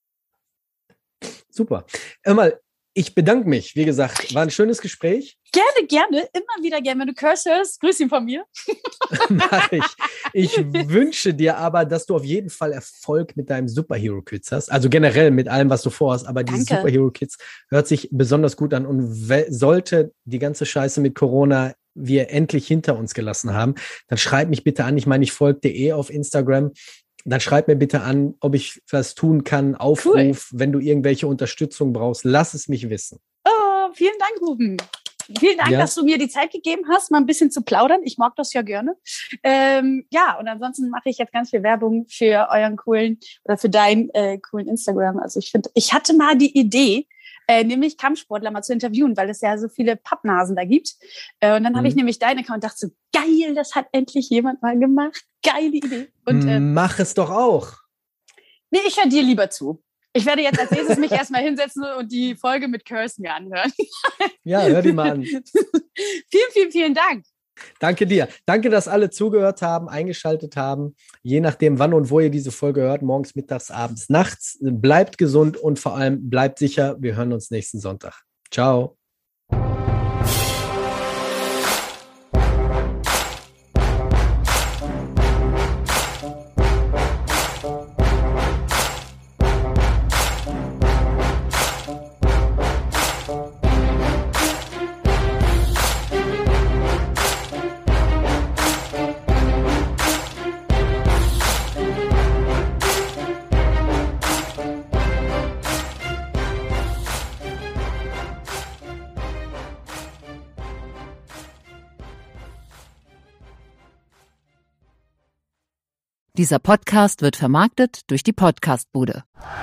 Super. Mal, ich bedanke mich. Wie gesagt, war ein schönes Gespräch.
Gerne. Immer wieder gerne. Wenn du Curse hörst, grüß ihn von mir.
Mach ich. Ich wünsche dir aber, dass du auf jeden Fall Erfolg mit deinem Superhero Kids hast. Also generell mit allem, was du vorhast. Aber diese Superhero Kids hört sich besonders gut an. Und sollte die ganze Scheiße mit Corona wir endlich hinter uns gelassen haben, dann schreib mich bitte an. Ich meine, ich folge dir auf Instagram. Dann schreib mir bitte an, ob ich was tun kann. Aufruf, cool. Wenn du irgendwelche Unterstützung brauchst, lass es mich wissen.
Oh, vielen Dank, Ruben. Vielen Dank, dass du mir die Zeit gegeben hast, mal ein bisschen zu plaudern. Ich mag das ja gerne. Und ansonsten mache ich jetzt ganz viel Werbung für euren für deinen coolen Instagram. Also ich hatte mal die Idee, nämlich Kampfsportler mal zu interviewen, weil es ja so viele Pappnasen da gibt. Und dann habe ich nämlich deinen Account und dachte so, geil, das hat endlich jemand mal gemacht. Geile Idee. Und,
mach es doch auch.
Nee, ich höre dir lieber zu. Ich werde jetzt als nächstes mich erstmal hinsetzen und die Folge mit Curse mir anhören.
Ja, hör die mal an.
Vielen Dank.
Danke dir. Danke, dass alle zugehört haben, eingeschaltet haben. Je nachdem, wann und wo ihr diese Folge hört, morgens, mittags, abends, nachts. Bleibt gesund und vor allem bleibt sicher. Wir hören uns nächsten Sonntag. Ciao.
Dieser Podcast wird vermarktet durch die Podcast-Bude.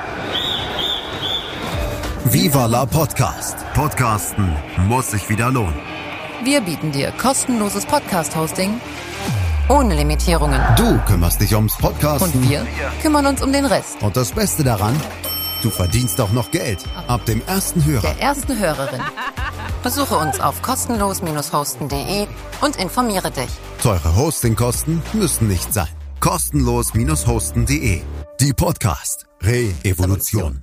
Viva la Podcast. Podcasten muss sich wieder lohnen.
Wir bieten dir kostenloses Podcast-Hosting ohne Limitierungen.
Du kümmerst dich ums Podcasten.
Und wir kümmern uns um den Rest.
Und das Beste daran, du verdienst auch noch Geld. Ab dem ersten Hörer.
Der ersten Hörerin. Besuche uns auf kostenlos-hosten.de und informiere dich.
Teure Hostingkosten müssen nicht sein. Kostenlos-hosten.de. Die Podcast Re-Evolution.